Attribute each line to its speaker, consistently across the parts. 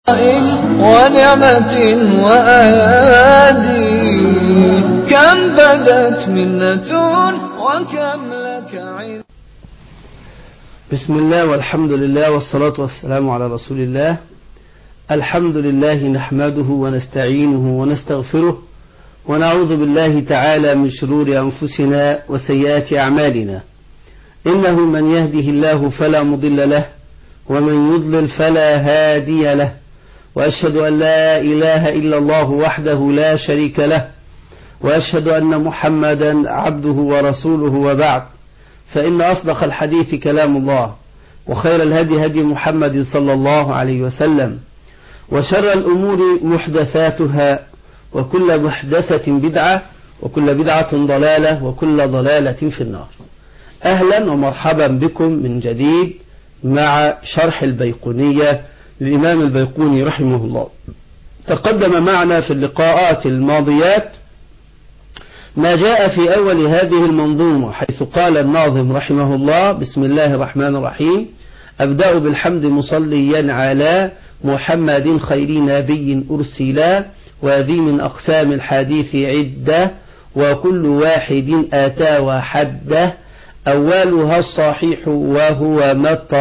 Speaker 1: ونعمة وأيادي كم بدت منة وكم لك عين.
Speaker 2: بسم الله والحمد لله والصلاة والسلام على رسول الله. الحمد لله نحمده ونستعينه ونستغفره ونعوذ بالله تعالى من شرور أنفسنا وسيئات أعمالنا. إنه من يهده الله فلا مضل له ومن يضلل فلا هادي له، وأشهد أن لا إله إلا الله وحده لا شريك له، وأشهد أن محمدا عبده ورسوله، وبعد، فإن أصدق الحديث كلام الله، وخير الهدي هدي محمد صلى الله عليه وسلم، وشر الأمور محدثاتها، وكل محدثة بدعة، وكل بدعة ضلالة، وكل ضلالة في النار. أهلا ومرحبا بكم من جديد مع شرح البيقونية للإمام البيقوني رحمه الله. تقدم معنا في اللقاءات الماضيات ما جاء في أول هذه المنظومة، حيث قال الناظم رحمه الله: بسم الله الرحمن الرحيم، أبدأ بالحمد مصليا على محمد خير نبي أرسلا، وذي من أقسام الحديث عدة، وكل واحد آتى وحده، أولها الصحيح وهو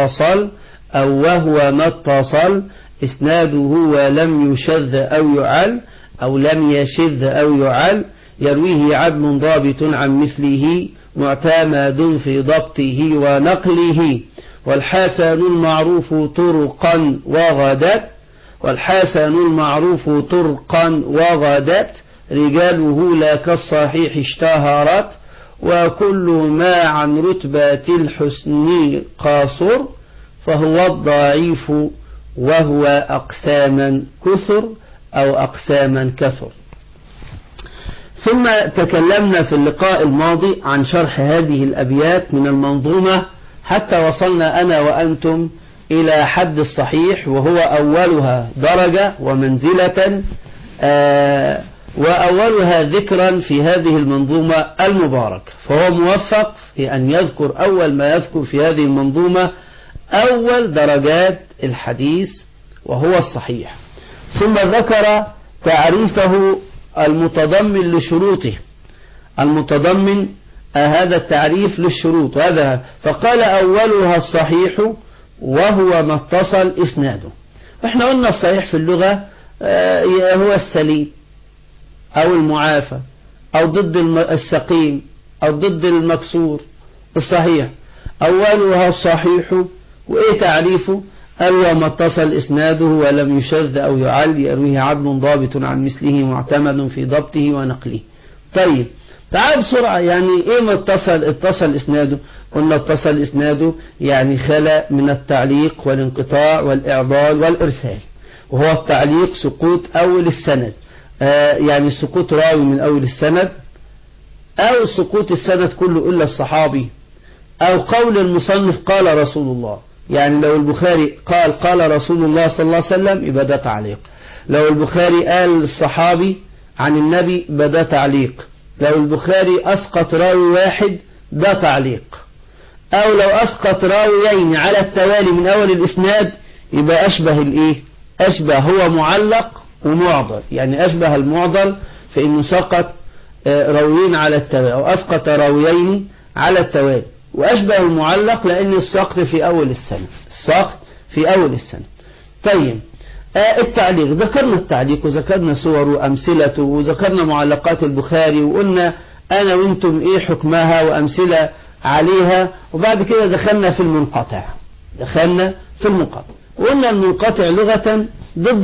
Speaker 2: ما اتصل إسناده ولم يشذ أو يعل، أو لم يشذ أو يعل، يرويه عدل ضابط عن مثله، معتمد في ضبطه ونقله، والحسن المعروف طرقا وغدت، رجاله لا كالصحيح اشتهرت، وكل ما عن رتبة الحسن قاصر، فهو الضعيف وهو أقساما كثر أو أقساما كثر. ثم تكلمنا في اللقاء الماضي عن شرح هذه الأبيات من المنظومة، حتى وصلنا أنا وأنتم إلى حد الصحيح، وهو أولها درجة ومنزلة، وأولها ذكرا في هذه المنظومة المباركة. فهو موفق في أن يذكر أول ما يذكر في هذه المنظومة أول درجات الحديث وهو الصحيح، ثم ذكر تعريفه المتضمن لشروطه، المتضمن هذا التعريف للشروط، هذا فقال أولها الصحيح وهو ما اتصل إسناده. احنا قلنا الصحيح في اللغة هو السليم أو المعافى أو ضد السقيم أو ضد المكسور. الصحيح أولها الصحيح، وإيه تعريفه؟ أول ما اتصل إسناده ولم يشذ أو يعل، يرويه عدل ضابط عن مثله، معتمد في ضبطه ونقله. طيب تعال بسرعة، يعني إيه ما اتصل إسناده؟ قلنا اتصل إسناده يعني خلى من التعليق والانقطاع والإعضال والإرسال. وهو التعليق سقوط أول السند، يعني سقوط راوي من أول السند، أو سقوط السند كله إلا الصحابي، أو قول المصنف قال رسول الله. يعني لو البخاري قال رسول الله صلى الله عليه وسلم يبقى ده تعليق، لو البخاري قال الصحابي عن النبي يبقى ده تعليق، لو البخاري أسقط راوي واحد ده تعليق، أو لو أسقط راويين على التوالي من أول الإسناد يبقى أشبه هو معلق ومعضل، يعني أشبه المعضل في إنه سقط راويين على التوالي، أو أسقط راويين على التوالي، وأشبه المعلق لأن السقط في أول السنة. طيب التعليق، ذكرنا التعليق وذكرنا صوره وأمثلته، وذكرنا معلقات البخاري، وقلنا أنا وإنتم إيه حكمها وأمثلة عليها. وبعد كده دخلنا في المنقطع، وقلنا المنقطع لغة ضد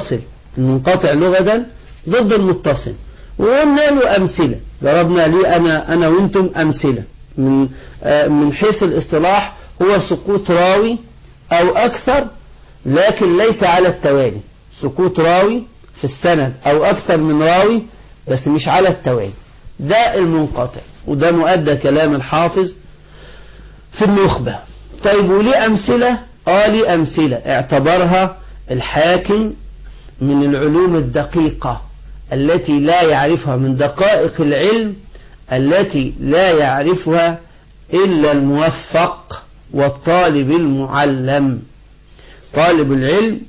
Speaker 2: المتصل، وقلنا له أمثلة، ضربنا لي أنا وإنتم أمثلة من حيث الاصطلاح. هو سقوط راوي أو أكثر لكن ليس على التوالي، سقوط راوي في السند أو أكثر من راوي بس مش على التوالي، ده المنقطع، وده مؤدى كلام الحافظ في النخبة. طيب وليه أمثلة؟ ليه أمثلة اعتبرها الحاكم من العلوم الدقيقة التي لا يعرفها، من دقائق العلم التي لا يعرفها إلا الموفق والطالب المعلم. طالب العلم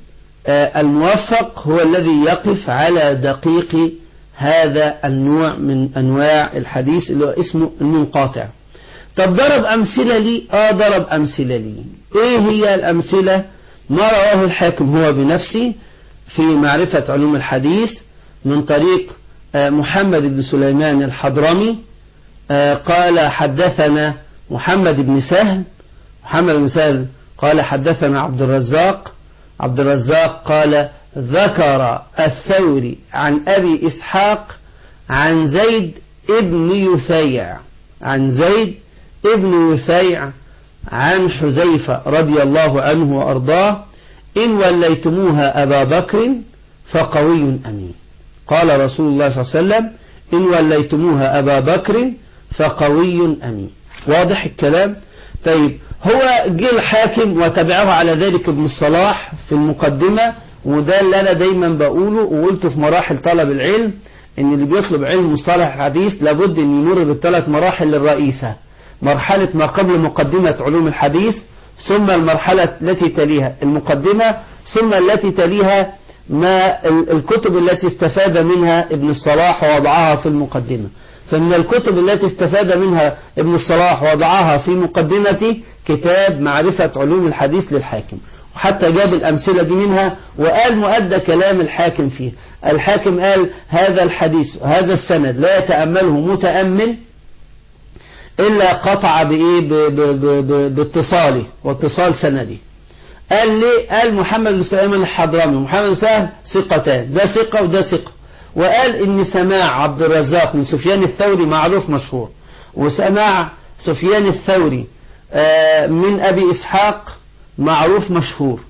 Speaker 2: الموفق هو الذي يقف على دقيق هذا النوع من أنواع الحديث اللي هو اسمه المنقاطع. طب ضرب أمثلة لي؟ ضرب أمثلة لي. إيه هي الأمثلة؟ ما رواه الحاكم هو بنفسه في معرفة علوم الحديث من طريق محمد بن سليمان الحضرمي قال حدثنا محمد بن سهل. محمد بن سهل قال حدثنا عبد الرزاق. عبد الرزاق قال ذكر الثوري عن أبي إسحاق عن زيد ابن يثيع عن زيد ابن يثيع عن حذيفة رضي الله عنه وأرضاه إن وليتموها أبا بكر فقوي أمين. قال رسول الله صلى الله عليه وسلم إن وليتموها أبا بكر فقوي أمين. واضح الكلام؟ طيب هو جه الحاكم وتبعه على ذلك ابن الصلاح في المقدمة، وده اللي أنا دايما بقوله وقلته في مراحل طلب العلم، إن اللي بيطلب علم مصطلح الحديث لابد أن يمر بالثلاث مراحل الرئيسة: مرحلة ما قبل مقدمة علوم الحديث، ثم المرحلة التي تليها المقدمة، ثم التي تليها ما الكتب التي استفاد منها ابن الصلاح ووضعها في المقدمة. فمن الكتب التي استفاد منها ابن الصلاح ووضعها في مقدمة كتاب معرفة علوم الحديث للحاكم، وحتى جاب الأمثلة دي منها وقال مؤدى كلام الحاكم فيه. الحاكم قال هذا الحديث هذا السند لا يتأمله متأمل إلا قطع باتصاله واتصال سندي. قال ليه؟ قال محمد بن سليمان الحضرمي ومحمد بن سهل ثقتان، ده ثقة وده ثقة. وقال إن سماع عبد الرزاق من سفيان الثوري معروف مشهور، وسماع سفيان الثوري من أبي إسحاق معروف مشهور.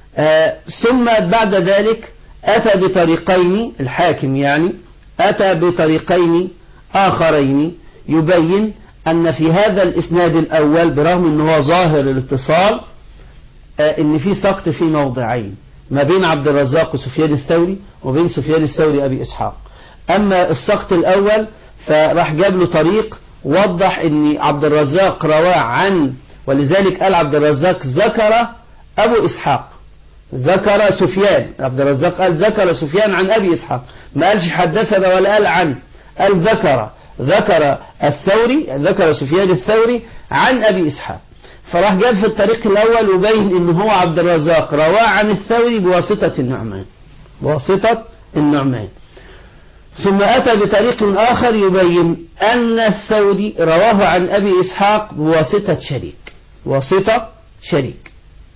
Speaker 2: ثم بعد ذلك أتى بطريقين، الحاكم يعني أتى بطريقين آخرين يبين أن في هذا الإسناد الأول برغم أنه ظاهر الاتصال أن في سقط في موضعين ما بين عبد الرزاق وسفيان الثوري وبين سفيان الثوري أبي إسحاق. أما السقط الأول فراح جاب له طريق وضح أن عبد الرزاق رواه عن، ولذلك قال عبد الرزاق ذكر أبو إسحاق، ذكر سفيان. عبد الرزاق قال ذكر سفيان عن أبي إسحاق، ما قالش حدثنا ولا قال عن، قال ذكر الثوري، ذكر سفيان الثوري عن أبي إسحاق. فراح جاب في الطريق الأول وبين إن هو عبد الرزاق رواه عن الثوري بواسطة النعمان. ثم أتى بطريق آخر يبين أن الثوري رواه عن أبي إسحاق بواسطة شريك.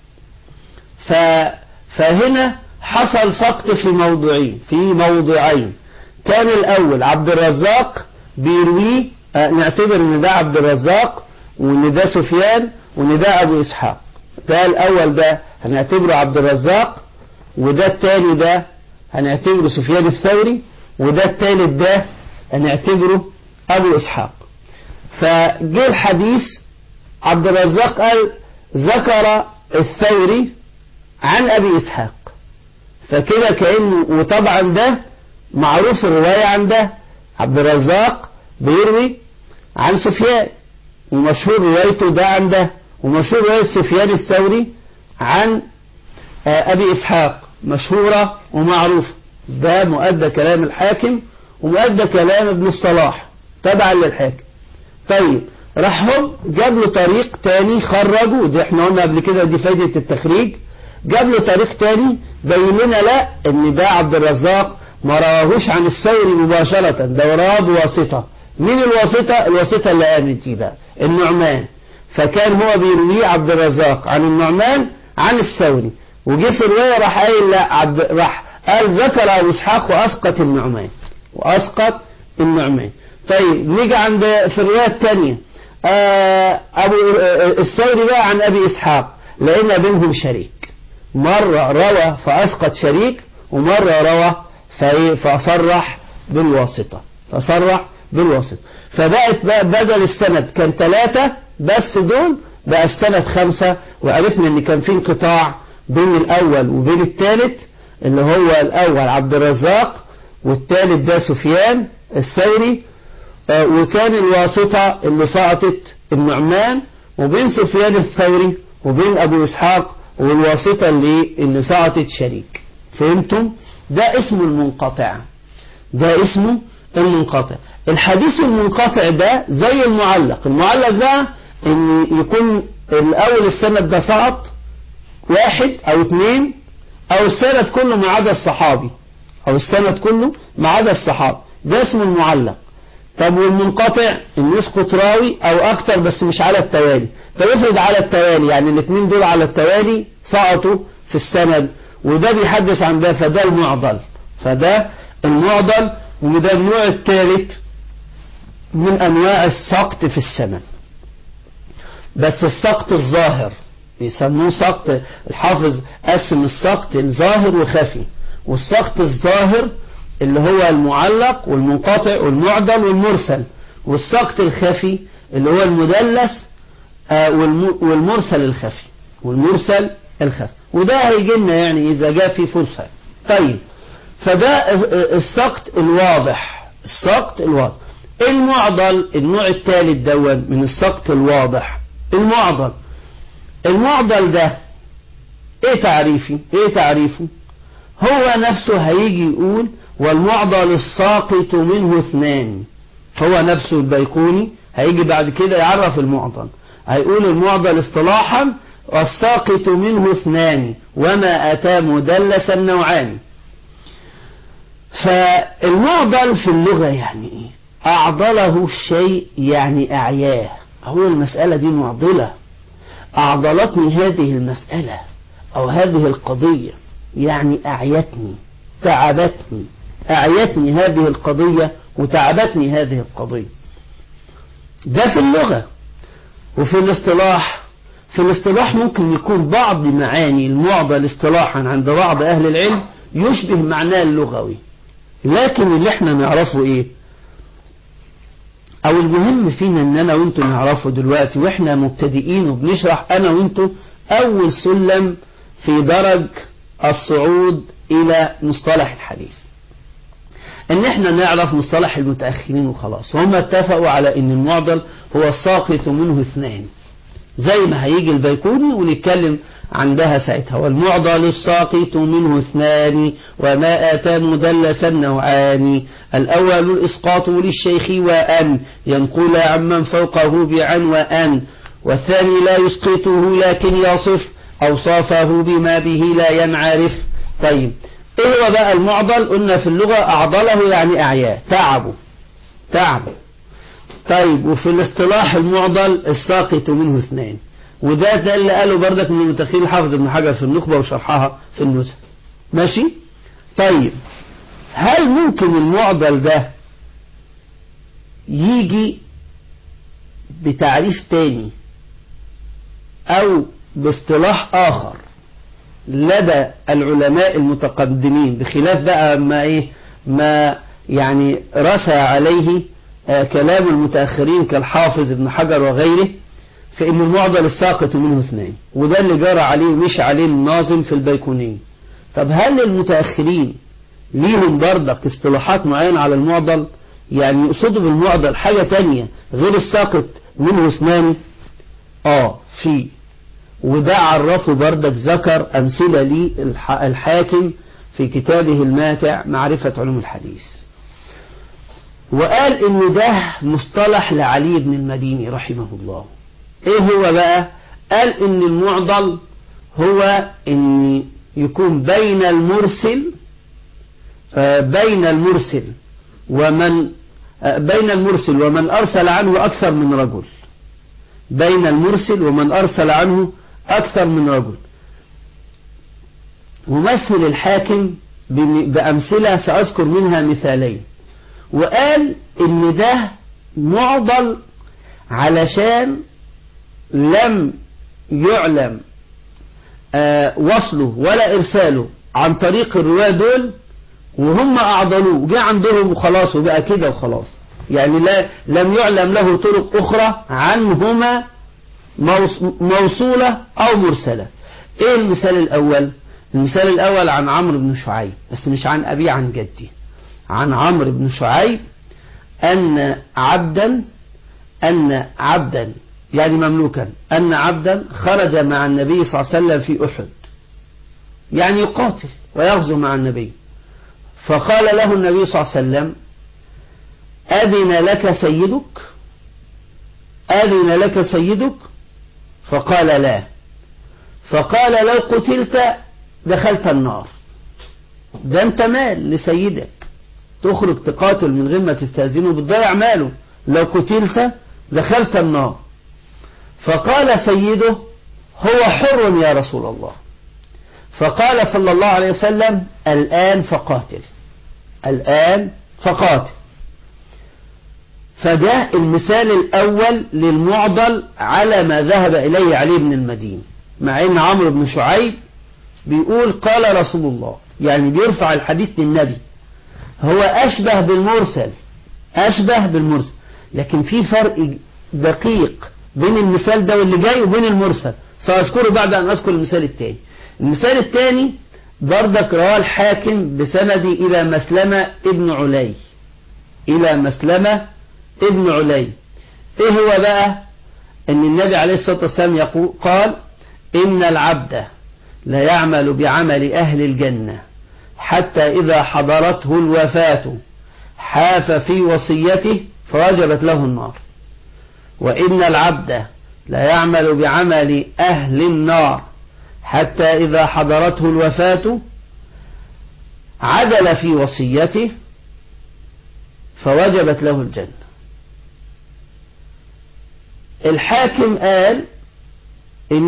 Speaker 2: فهنا حصل سقط في موضعين. كان الأول عبد الرزاق بيرويه، نعتبر ان ده عبد الرزاق وان ده سفيان وان ده ابو اسحاق. ده الاول ده هنعتبره عبد الرزاق، وده الثاني ده هنعتبره سفيان الثوري، وده الثالث ده هنعتبره ابو اسحاق. فجه الحديث عبد الرزاق قال ذكر الثوري عن ابي اسحاق، فكده كأنه، وطبعا ده معروف الرواية عن ده، عبد الرزاق بيروي عن سفيان ومشهور روايته ده عن ده، ومشهور رواية سفيان الثوري عن أبي إسحاق مشهورة ومعروفة. ده مؤدى كلام الحاكم ومؤدى كلام ابن الصلاح تبعا للحاكم. طيب راح هم جاب له طريق تاني خرجه، ده احنا قلنا قبل كده دي فايدة التخريج. جاب له طريق تاني بين لنا لا ان ده عبد الرزاق ما رواهوش عن الثوري مباشرة، ده رواه بواسطة. مين الواسطة؟ الواسطة اللي قامت دي بقى النعمان. فكان هو بيرويه عبد الرزاق عن النعمان عن الثوري، وجه في الرواية راح قايل لا راح قال ذكر أبو إسحاق وأسقط النعمان. طيب نيجي عند في الرواية الثانية أبو الثوري بقى عن أبي إسحاق، لقينا بينهم شريك، مرة روى فأسقط شريك، ومرة روى فصرح بالواسطة. فبقت بدل السند كان 3 بس دول بقى السند 5. وعرفنا ان كان في انقطاع بين الاول وبين الثالث، اللي هو الاول عبد الرزاق والثالث ده سفيان الثوري، وكان الواسطة اللي سقطت النعمان، وبين سفيان الثوري وبين ابو اسحاق والواسطة اللي سقطت شريك. فهمتم؟ ده اسمه المنقطع، ده اسمه المنقطع. الحديث المنقطع ده زي المعلق. المعلق بقى ان يكون الاول السند ده سقط واحد او اثنين، او السند كله ما عدا الصحابي، او السند كله ما عدا الصحابي، ده اسمه المعلق. طب والمنقطع ان يسقط راوي او اكتر بس مش على التوالي. طب افرض على التوالي، يعني الاثنين دول على التوالي سقطوا في السند، وده بيحدث عن ده، فده المعضل، فده المعضل. وده النوع الثالث من انواع السقط في السند، بس السقط الظاهر بيسموه سقط. الحافظ قسم السقط الظاهر وخفي، والسقط الظاهر اللي هو المعلق والمنقطع والمعضل والمرسل، والسقط الخفي اللي هو المدلس والمرسل الخفي، والمرسل الخفي. وده هيجي لنا يعني إذا جاء في فرصة. طيب، فده السقط الواضح، السقط الواضح. المعضل النوع الثالث دون من السقط الواضح. المعضل ده ايه تعريفه؟ هو نفسه هيجي يقول والمعضل الساقط منه اثنان. هو نفسه البيقوني هيجي بعد كده يعرف المعضل، هيقول المعضل اصطلاحا الساقط منه اثنان وما أتى مدلسا نوعان. فالمعضل في اللغة يعني ايه؟ أعضله الشيء يعني أعياه. هو المسألة دي معضلة، أعضلتني هذه المسألة أو هذه القضية، يعني أعيتني، تعبتني، أعيتني هذه القضية وتعبتني هذه القضية. ده في اللغة. وفي الاصطلاح، في الاصطلاح ممكن يكون بعض معاني المعضل اصطلاحا عند بعض أهل العلم يشبه معناه اللغوي، لكن اللي احنا نعرفه ايه، او المهم فينا ان انا وانتم نعرفه دلوقتي واحنا مبتدئين وبنشرح انا وانتم اول سلم في درج الصعود الى مصطلح الحديث، ان احنا نعرف مصطلح المتأخرين وخلاص. هم اتفقوا على ان المعضل هو الساقط منه اثنان، زي ما هيجي البيقوني ونتكلم عندها ساعتها. والمعضل الساقط منه اثنان وما أتى مدلسا نوعان. الأول الإسقاط للشيخ وأن ينقل عمن فوقه بعن وأن، والثاني لا يسقطه لكن يصف أوصافه بما به لا ينعرف. طيب، إيه هو بقى المعضل؟ قلنا في اللغة أعضله يعني أعياه، تعبه. طيب، وفي الاصطلاح المعضل الساقط منه اثنان، وده اللي قاله بردك من المتأخرين الحافظ ابن حجر في النخبة وشرحها في النزهة. ماشي؟ طيب، هل ممكن المعضل ده يجي بتعريف تاني أو باصطلاح آخر لدى العلماء المتقدمين، بخلاف بقى ما يعني رسى عليه كلام المتأخرين كالحافظ ابن حجر وغيره، فإن المعضل الساقط منه اثنين، وده اللي جرى عليه ومشي عليه الناظم في البيقوني. طب هل المتأخرين ليهم بردك اصطلاحات معينة على المعضل؟ يعني يقصدوا بالمعضل حاجة تانية غير الساقط منه اثنان؟ في، وده عرفه بردك، ذكر أمثلة لي الحاكم في كتابه الماتع معرفة علوم الحديث، وقال إن ده مصطلح لعلي بن المديني رحمه الله. إيه هو بقى؟ قال إن المعضل هو إن يكون بين المرسل ومن أرسل عنه أكثر من رجل، بين المرسل ومن أرسل عنه أكثر من رجل. ومثل الحاكم بأمثلة سأذكر منها مثالين، وقال إن ده معضل علشان لم يعلم وصله ولا إرساله عن طريق الرواة دول، وهم أعضلوه جاء عندهم وخلاص وبقى كده وخلاص، يعني لم يعلم له طرق أخرى عنهما موصولة أو مرسلة. إيه المثال الأول؟ المثال الأول عن عمرو بن شعيب، بس مش عن أبي، عن جدي، عن عمرو بن شعيب أن عبدا يعني مملوكا، أن عبدا خرج مع النبي صلى الله عليه وسلم في أحد، يعني يقاتل ويغزو مع النبي. فقال له النبي صلى الله عليه وسلم: أذن لك سيدك؟ أذن لك سيدك؟ فقال: لا. فقال: لو قتلت دخلت النار. ده انت مال لسيدك، تخرج تقاتل من غير ما تستأذنه بتضيع ماله، لو قتلت دخلت النار. فقال سيده: هو حر يا رسول الله. فقال صلى الله عليه وسلم: الآن فقاتل، الآن فقاتل. فده المثال الأول للمعضل على ما ذهب إليه علي بن المديني، مع أن عمرو بن شعيب بيقول قال رسول الله، يعني بيرفع الحديث للنبي، هو أشبه بالمرسل، أشبه بالمرسل. لكن في فرق دقيق بين المثال ده واللي جاي وبين المرسل، سأذكره بعد أن أذكر المثال الثاني. المثال الثاني بردك رواه الحاكم بسندي إلى مسلمة ابن علي، إلى مسلمة ابن علي. إيه هو بقى؟ أن النبي عليه الصلاة والسلام قال: إن العبد لا يعمل بعمل أهل الجنة حتى إذا حضرته الوفاة حاف في وصيته فوجبت له النار، وإن العبد لا يعمل بعمل أهل النار حتى إذا حضرته الوفاة عدل في وصيته فوجبت له الجنة. الحاكم قال إن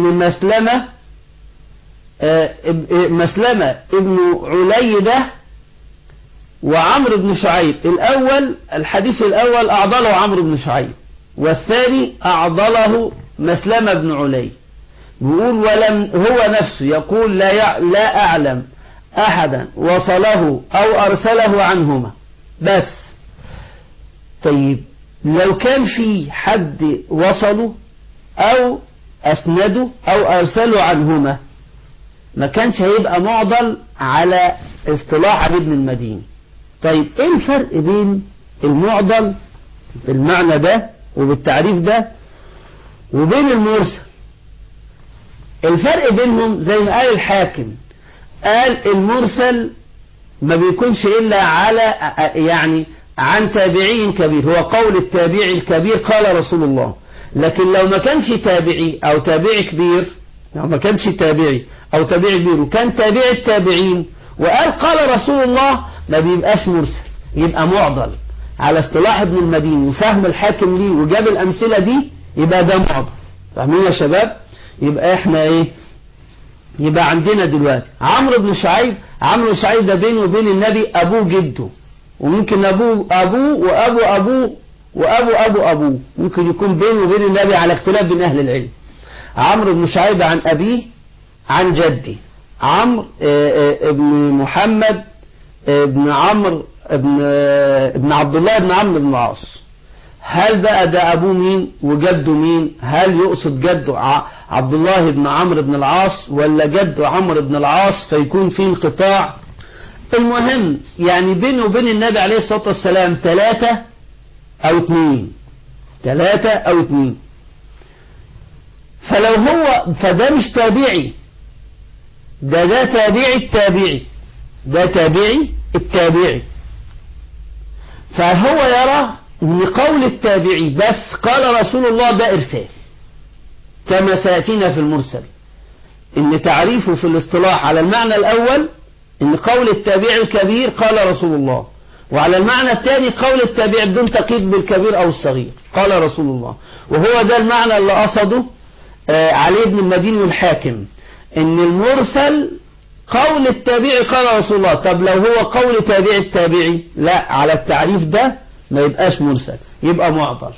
Speaker 2: مسلمة ابن علي ده وعمرو بن شعيب، الأول الحديث الأول أعضله عمرو بن شعيب، والثاني أعضله مسلمة بن علي. بيقول ولم هو نفسه يقول لا أعلم أحدا وصله أو أرسله عنهما. بس طيب لو كان في حد وصله أو أسنده أو أرسله عنهما ما كانش هيبقى معضل على اصطلاح علي بن المديني. طيب ايه الفرق بين المعضل بالمعنى ده وبالتعريف ده وبين المرسل؟ الفرق بينهم زي ما قال الحاكم، قال المرسل ما بيكونش إلا على يعني عن تابعي كبير، هو قول التابعي الكبير قال رسول الله. لكن لو ما كانش تابعي أو تابعي كبير، لو ما كانش تابعي أو تابعي كبير وكان تابعي التابعين وقال قال رسول الله، ما بيبقاش مرسل، يبقى معضل على اصطلاح ابن المديني وفهم الحاكم ليه وجاب الأمثلة دي، يبقى ده معضل. فاهمين يا شباب؟ يبقى احنا ايه؟ يبقى عندنا دلوقتي عمرو بن شعيب. عمرو بن شعيب ده بينه وبين النبي أبوه جده، وممكن أبوه وأبو أبوه وأبو أبوه، ممكن يكون بينه وبين النبي على اختلاف بين أهل العلم. عمرو بن شعيب عن أبيه عن جدي، عمرو ابن محمد ابن عمرو ابن عبد الله ابن عمرو بن العاص. هل بقى ده أبوه مين وجده مين؟ هل يقصد جده عبد الله بن عمرو بن العاص ولا جده عمرو بن العاص فيكون فيه انقطاع؟ المهم يعني بينه وبين النبي عليه الصلاة والسلام 3 أو 2. فلو هو فده مش تابعي، ده تابعي التابعي، ده تابعي التابعي. فهو يرى ان قول التابعي بس قال رسول الله ده إرسال، كما سيأتينا في المرسل ان تعريفه في الاصطلاح على المعنى الأول ان قول التابعي الكبير قال رسول الله، وعلى المعنى الثاني قول التابعي بدون تقييد بالكبير أو الصغير قال رسول الله. وهو ده المعنى اللي قصده علي بن المديني والحاكم، ان المرسل قول التابعي قال رسول الله. طب لو هو قول تابعي التابعي، لا، على التعريف ده ما يبقاش مرسل، يبقى معضل،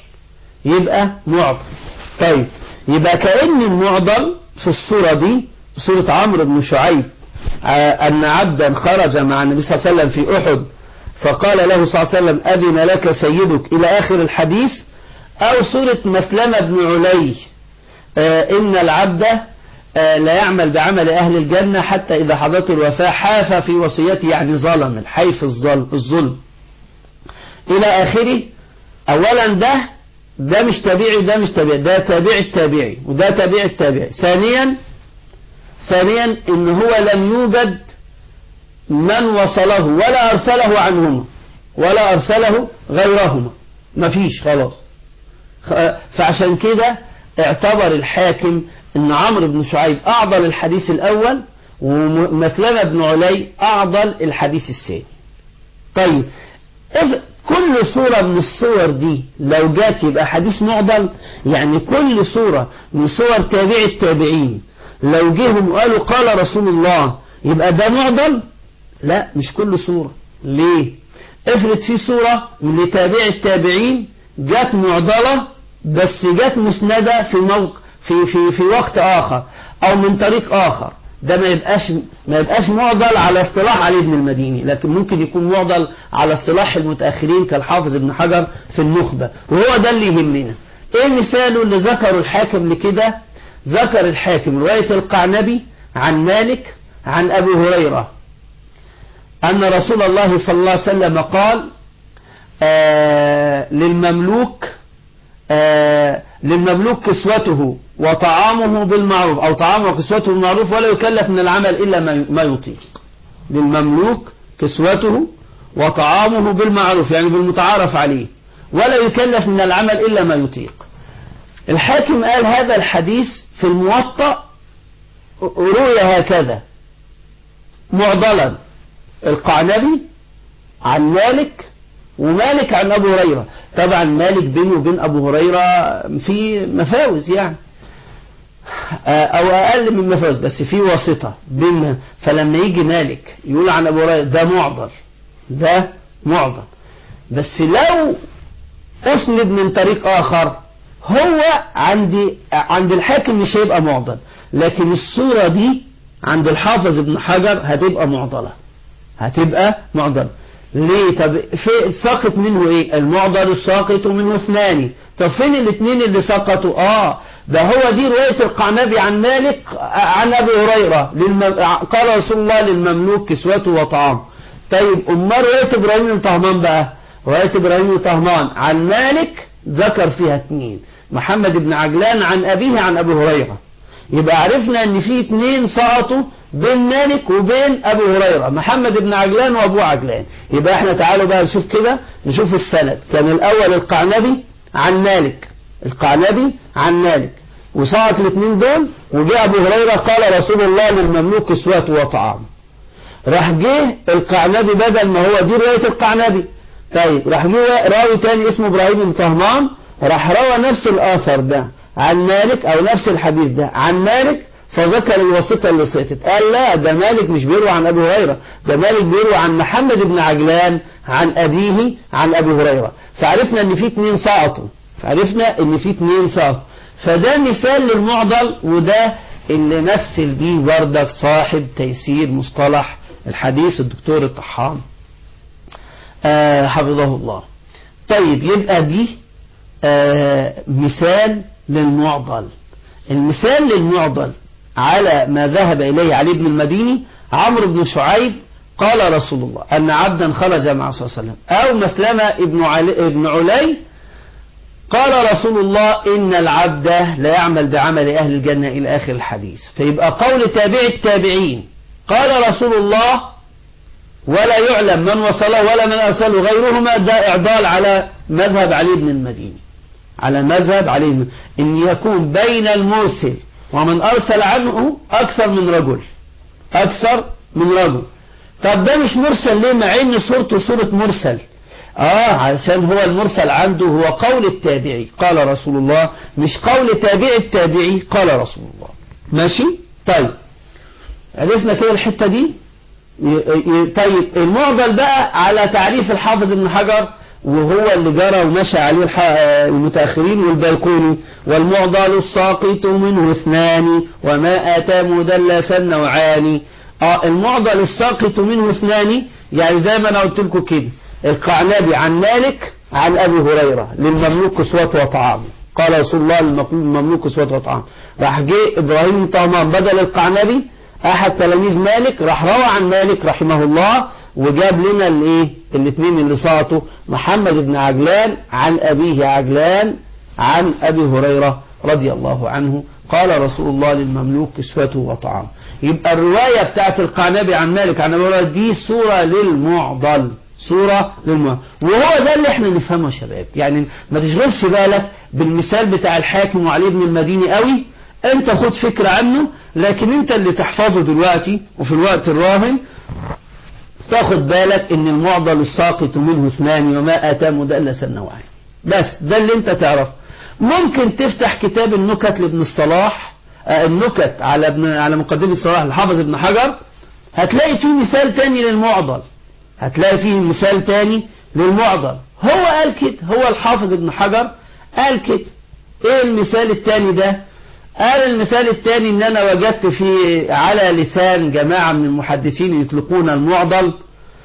Speaker 2: طيب يبقى كأن المعضل في الصورة دي صورة عمرو بن شعيب أن عبدا خرج مع النبي صلى الله عليه وسلم في أحد فقال له صلى الله عليه وسلم أذن لك سيدك إلى آخر الحديث، أو صورة مسلمة بن علي إن العبد لا يعمل بعمل أهل الجنة حتى إذا حضرت الوفاة حاف في وصيته، يعني ظلم، الحيف الظلم إلى آخره. أولا ده مش تابعي وده مش تابعي، ده تابعي التابعي وده تابعي التابعي. ثانيا إن هو لم يوجد من وصله ولا أرسله عنهما ولا أرسله غيرهما، مفيش خلاص. فعشان كده اعتبر الحاكم ان عمرو بن شعيب أعضل الحديث الأول ومسلمة بن علي أعضل الحديث الثاني. طيب كل صورة من الصور دي لو جات يبقى حديث معضل، يعني كل صورة من صور تابع التابعين لو جيهم وقالوا قال رسول الله يبقى ده معضل؟ لا، مش كل صورة. ليه؟ افرض في صورة من تابع التابعين جات معضلة بس جات مسندة في وقت آخر أو من طريق آخر، ده ما يبقاش معضل على اصطلاح علي بن المديني، لكن ممكن يكون معضل على اصطلاح المتأخرين كالحافظ ابن حجر في النخبة، وهو ده اللي يهمنا. ايه مثاله اللي ذكره الحاكم لكده؟ ذكر الحاكم رواية القعنبي عن مالك عن أبي هريرة أن رسول الله صلى الله عليه وسلم قال للمملوك كسوته وطعامه بالمعروف، أو طعامه وكسوته بالمعروف ولا يكلف من العمل إلا ما يطيق. للمملوك كسوته وطعامه بالمعروف، يعني بالمتعارف عليه، ولا يكلف من العمل إلا ما يطيق. الحاكم قال هذا الحديث في الموطأ روي هكذا معضلا: القعنبي عن مالك ومالك عن أبو هريرة. طبعا مالك بينه وبين أبو هريرة في مفاوز يعني، أو أقل من مفاوز، بس في واسطة بينها. فلما يجي مالك يقول عن أبو هريرة ده معضل، بس لو أسند من طريق آخر هو عند الحاكم مش هيبقى معضل، لكن الصورة دي عند الحافظ ابن حجر هتبقى معضلة. ليه؟ طب ساقط منه ايه؟ المعضل الساقط منه اثنان. طب فين الاثنين اللي سقطوا؟ ده هو دي رواية القعنبي عن مالك عن ابي هريرة قال رسول الله للمملوك كسوته وطعامه. طيب امال رواية ابراهيم بن طهمان بقى، رواية ابراهيم بن طهمان عن مالك ذكر فيها اثنين: محمد بن عجلان عن ابيه عن ابي هريرة. يبقى عرفنا ان في اثنين سقطوا بين مالك وبين ابو هريرة، محمد بن عجلان وابو عجلان. يبقى احنا تعالوا بقى نشوف كده، نشوف السند. كان الاول القعنبي عن مالك وسقط الاثنين دول، وجاء ابو هريرة قال رسول الله للمملوك كسوته وطعامه. راح جه القعنبي بدل ما هو دي رواية القعنبي، طيب راح جه راوي تاني اسمه ابراهيم بن طهمان راح روى نفس الاثر ده عن مالك او نفس الحديث ده عن مالك، فذكر الواسطة اللي سقطت. قال لا، ده مالك مش بيروي عن ابي هريرة، ده مالك بيروي عن محمد بن عجلان عن ابيه عن ابي هريرة. فعرفنا ان في اثنين سقطوا، فده مثال للمعضل، وده اللي مثل بيه بردك صاحب تيسير مصطلح الحديث الدكتور الطحان حفظه الله. طيب يبقى دي مثال للمعضل. المثال للمعضل على ما ذهب إليه علي بن المديني: عمرو بن شعيب قال رسول الله أن عبدا خرج مع صلى الله عليه وسلم، أو مسلمة ابن علي قال رسول الله إن العبد لا يعمل بعمل أهل الجنة إلى آخر الحديث. فيبقى قول تابع التابعين قال رسول الله ولا يعلم من وصله ولا من أرسله غيرهما، ده إعضال على مذهب علي بن المديني، إن يكون بين المرسل ومن أرسل عنه أكثر من رجل. طب ده مش مرسل ليه مع إن صورته صورة مرسل؟ عشان هو المرسل عنده هو قول التابعي قال رسول الله، مش قول تابع التابعي قال رسول الله. ماشي؟ طيب عرفنا كده الحتة دي. طيب المعضل بقى على تعريف الحافظ ابن حجر، وهو اللي جرى ومشى عليه المتأخرين والبيقوني: والمعضل الساقط منه اثنان وما أتى مدلسا نوعان. المعضل الساقط منه اثنان، يعني زي ما انا قلت لكم كده: القعنبي عن مالك عن ابي هريرة للمملوك كسوته وطعامه قال رسول الله للمملوك كسوته وطعامه. راح جه ابراهيم بن طهمان بدل القعنبي احد تلاميذ مالك، راح روى عن مالك رحمه الله وجاب لنا الاثنين اللي سقطوا: محمد بن عجلان عن أبيه عجلان عن أبي هريرة رضي الله عنه قال رسول الله للمملوك كسوته وطعامه. يبقى الرواية بتاعت القعنبي عن مالك عن أبي هريرة دي صورة للمعضل، صورة للمعضل، وهو ده اللي احنا نفهمه يا شباب. يعني ما تشغلش بالك بالمثال بتاع الحاكم وعلي بن المديني قوي، انت خد فكرة عنه، لكن انت اللي تحفظه دلوقتي وفي الوقت الراهن تاخد بالك ان المعضل الساقط منه اثنان وما اتى مدلسا نوعين. بس ده اللي انت تعرفه. ممكن تفتح كتاب النكت لابن الصلاح، النكت على مقدمة الصلاح الحافظ ابن حجر، هتلاقي فيه مثال تاني للمعضل، هتلاقي فيه مثال تاني للمعضل. هو قال كده، هو الحافظ ابن حجر قال كده. ايه المثال التاني ده؟ قال المثال التاني ان انا وجدت في على لسان جماعة من المحدثين يطلقون المعضل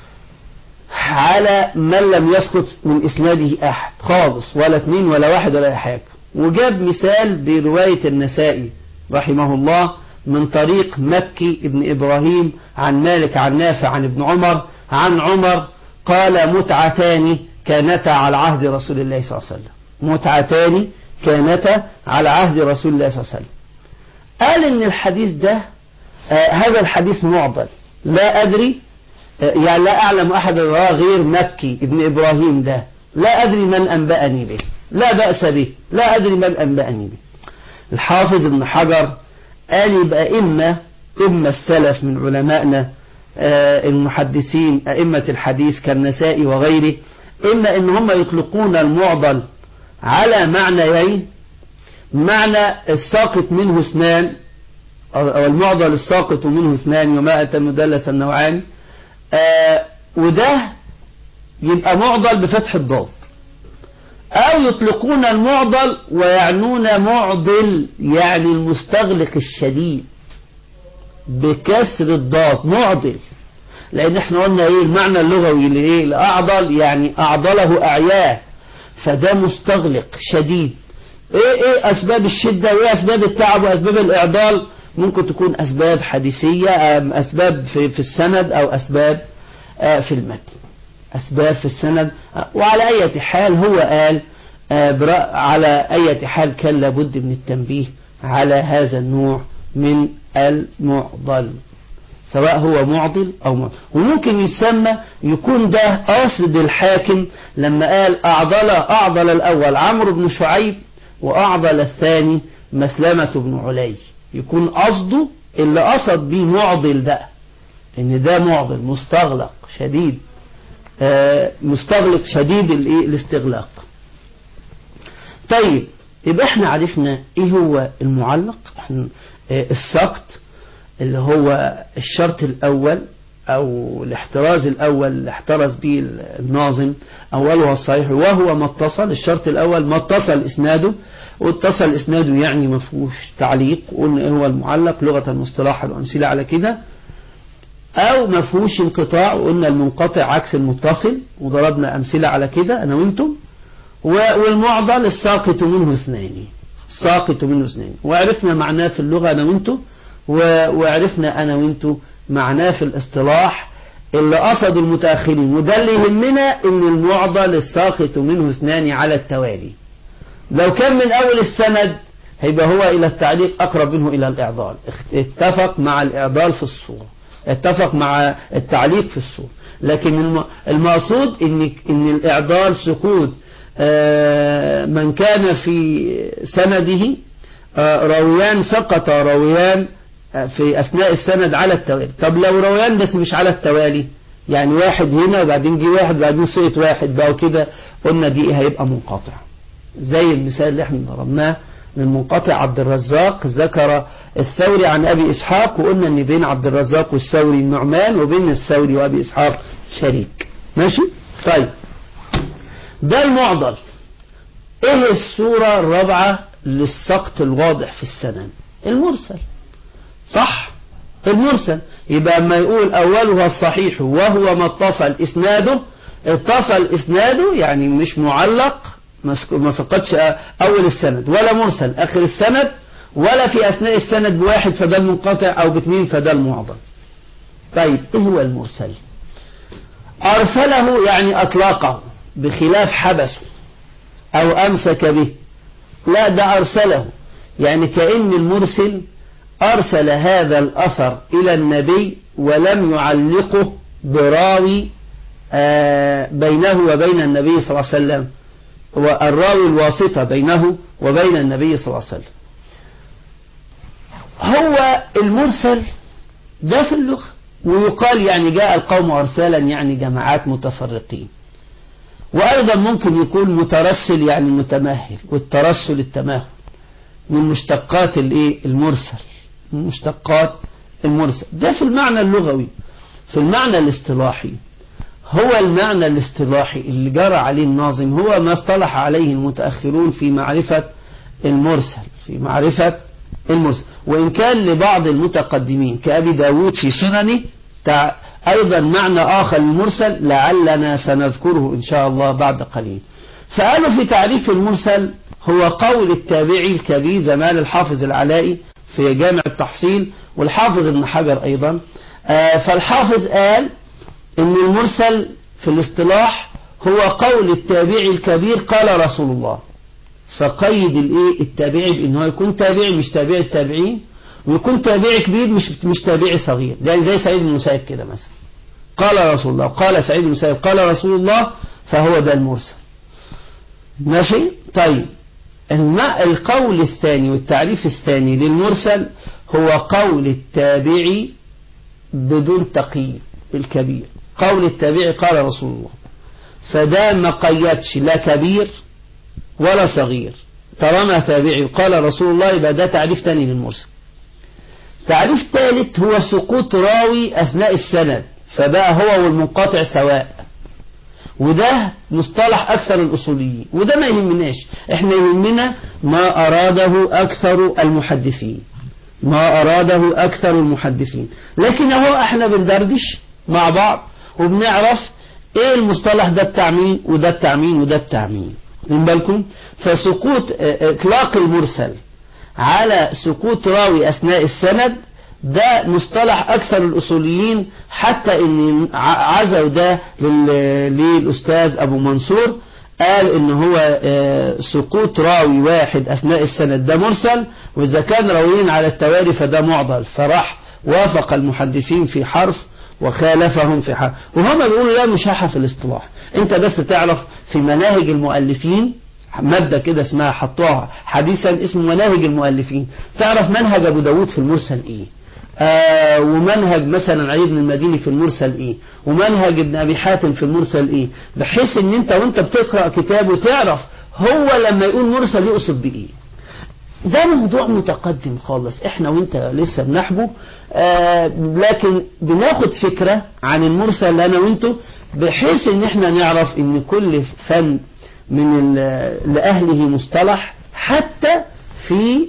Speaker 2: على من لم يسقط من اسناده احد خالص، ولا اثنين ولا واحد ولا حاجة. وجاب مثال برواية النسائي رحمه الله من طريق مكي ابن ابراهيم عن مالك عن نافع عن ابن عمر عن عمر قال متعتان كانتا على عهد رسول الله صلى الله عليه وسلم. متعتان كانتا على عهد رسول الله صلى الله عليه وسلم. قال ان الحديث ده هذا الحديث معضل، لا ادري يعني لا اعلم احد رواه غير مكي ابن ابراهيم ده، لا ادري من انبأني به، لا بأس به، لا ادري من انبأني به. الحافظ ابن حجر قال يبقى اما السلف من علمائنا المحدثين ائمة الحديث كالنسائي وغيره، اما ان هم يطلقون المعضل على معنيين، معنى الساقط منه اثنان او المعضل الساقط منه اثنان وما اتى مدلسا نوعان، وده يبقى معضل بفتح الضاد، او يطلقون المعضل ويعنون معضل يعني المستغلق الشديد بكسر الضاد معضل، لان احنا قلنا ايه المعنى اللغوي لايه لاعضل، يعني اعضله اعياه، فده مستغلق شديد. ايه اسباب الشدة وايه اسباب التعب واسباب الاعضال؟ ممكن تكون اسباب حديثية، اسباب في السند او اسباب في المتن، اسباب في السند. وعلى اي حال هو قال على اي حال كان لابد من التنبيه على هذا النوع من المعضل، سواء هو معضل أو معضل. وممكن يسمى يكون ده قاصد الحاكم لما قال أعضل الأول عمرو بن شعيب وأعضل الثاني مسلمة بن علي، يكون قصده اللي قصد بيه معضل بقى، إن ده معضل مستغلق شديد، مستغلق شديد الاستغلاق. طيب يبقى احنا عرفنا ايه هو المعلق. السقط اللي هو الشرط الأول أو الاحتراز الأول اللي احترز به الناظم أولها الصحيح وهو ما اتصل. الشرط الأول ما اتصل إسناده، واتصل إسناده يعني ما فيهوش تعليق، وقلنا إيه هو المعلق لغة المصطلح والأمثلة على كده، أو ما فيهوش انقطاع، وقلنا المنقطع عكس المتصل وضربنا أمثلة على كده أنا وأنتم. والمعضل الساقط منه اثنين، الساقط منه اثنين، وعرفنا معناه في اللغة أنا وأنتم، وعرفنا أنا وأنتم معناه في الاصطلاح اللي قصدوا المتأخرين. وده اللي يهمنا، إن المعضل الساقط منه اثنان على التوالي. لو كان من أول السند هيبقى هو إلى التعليق أقرب منه إلى الإعضال، اتفق مع الإعضال في الصورة، اتفق مع التعليق في الصورة. لكن المقصود إن الإعضال سقوط من كان في سنده راويان، سقط راويان في أثناء السند على التوالي. طب لو رويان بس مش على التوالي، يعني واحد هنا وبعدين جه واحد وبعدين سقط واحد بقى وكده، قلنا دي هيبقى منقطع، زي المثال اللي احنا ضربناه من منقطع عبد الرزاق. ذكر الثوري عن أبي إسحاق، وقلنا ان بين عبد الرزاق والثوري النعمان، وبين الثوري وأبي إسحاق شريك. ماشي؟ طيب ده المعضل. ايه الصورة الرابعة للسقط الواضح في السند؟ المرسل. صح؟ المرسل. يبقى اما يقول أولها الصحيح وهو ما اتصل إسناده، اتصل إسناده يعني مش معلق، ما سقطش أول السند، ولا مرسل آخر السند، ولا في أثناء السند بواحد فده المنقطع أو باثنين فده المعضل. طيب إيه هو المرسل؟ أرسله يعني أطلقه، بخلاف حبسه أو أمسك به، لا ده أرسله. يعني كأن المرسل أرسل هذا الأثر إلى النبي ولم يعلقه براوي بينه وبين النبي صلى الله عليه وسلم، والراوي الواسطة بينه وبين النبي صلى الله عليه وسلم. هو المرسل ده في اللغة، ويقال يعني جاء القوم أرسالا يعني جماعات متفرقين، وأيضا ممكن يكون مترسل يعني متمهل، والترسل التماهل من مشتقات المرسل، من مشتقات المرسل. ده في المعنى اللغوي. في المعنى الاصطلاحي، هو المعنى الاصطلاحي اللي جرى عليه الناظم هو ما اصطلح عليه المتأخرون في معرفة المرسل، في معرفة المرسل. وإن كان لبعض المتقدمين كأبي داود في سننه أيضا معنى آخر للمرسل لعلنا سنذكره إن شاء الله بعد قليل. فقالوا في تعريف المرسل هو قول التابعي الكبير زمان الحافظ العلائي في جامع التحصيل، والحافظ ابن حجر أيضا. فالحافظ قال إن المرسل في الاصطلاح هو قول التابعي الكبير قال رسول الله. فقيد التابعي بأنه يكون تابعي مش تابعي التابعين، ويكون تابعي كبير مش تابعي صغير، زي سعيد بن المسيب كده مثلا، قال رسول الله، قال سعيد بن المسيب قال رسول الله، فهو ده المرسل. ماشي. طيب القول الثاني والتعريف الثاني للمرسل هو قول التابعي بدون تقييد الكبير، قول التابعي قال رسول الله، فده ما قيدش لا كبير ولا صغير، طالما تابعي قال رسول الله يبقى ده تعريف ثاني للمرسل. تعريف ثالث هو سقوط راوي أثناء السند، فبقى هو والمنقطع سواء، وده مصطلح أكثر الأصوليين، وده ما يهمناش، احنا يهمنا ما أراده أكثر المحدثين، ما أراده أكثر المحدثين. لكن هو احنا بندردش مع بعض وبنعرف ايه المصطلح ده بتاع مين وده بتاع مين وده بتاع مين. من بالكم؟ فسقوط اطلاق المرسل على سقوط راوي أثناء السند ده مصطلح أكثر الأصوليين، حتى إن عزوا ده للأستاذ أبو منصور، قال إن هو سقوط راوي واحد أثناء السند ده مرسل، وإذا كان راويين على التوالي فده معضل، فراح وافق المحدثين في حرف وخالفهم في حرف. وهم بيقولوا لا مشاحة في الاصطلاح، انت بس تعرف في مناهج المؤلفين مادة كده اسمها حطوها حديثا اسمه مناهج المؤلفين، تعرف منهج أبو داود في المرسل ايه، ومنهج مثلا علي بن المديني في المرسل ايه، ومنهج ابن أبي حاتم في المرسل ايه، بحيث ان انت وانت بتقرأ كتابه تعرف هو لما يقول مرسل يقصد بايه. ده موضوع متقدم خالص، احنا وانت لسه بنحبه، لكن بناخد فكرة عن المرسل انا وانتو، بحيث ان احنا نعرف ان كل فن من لأهله مصطلح، حتى في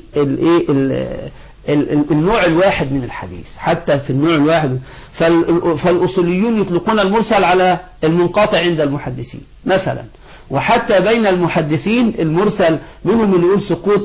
Speaker 2: النوع الواحد من الحديث، حتى في النوع الواحد. فالأصوليون يطلقون المرسل على المنقطع عند المحدثين مثلا، وحتى بين المحدثين المرسل منهم اللي يقول سقوط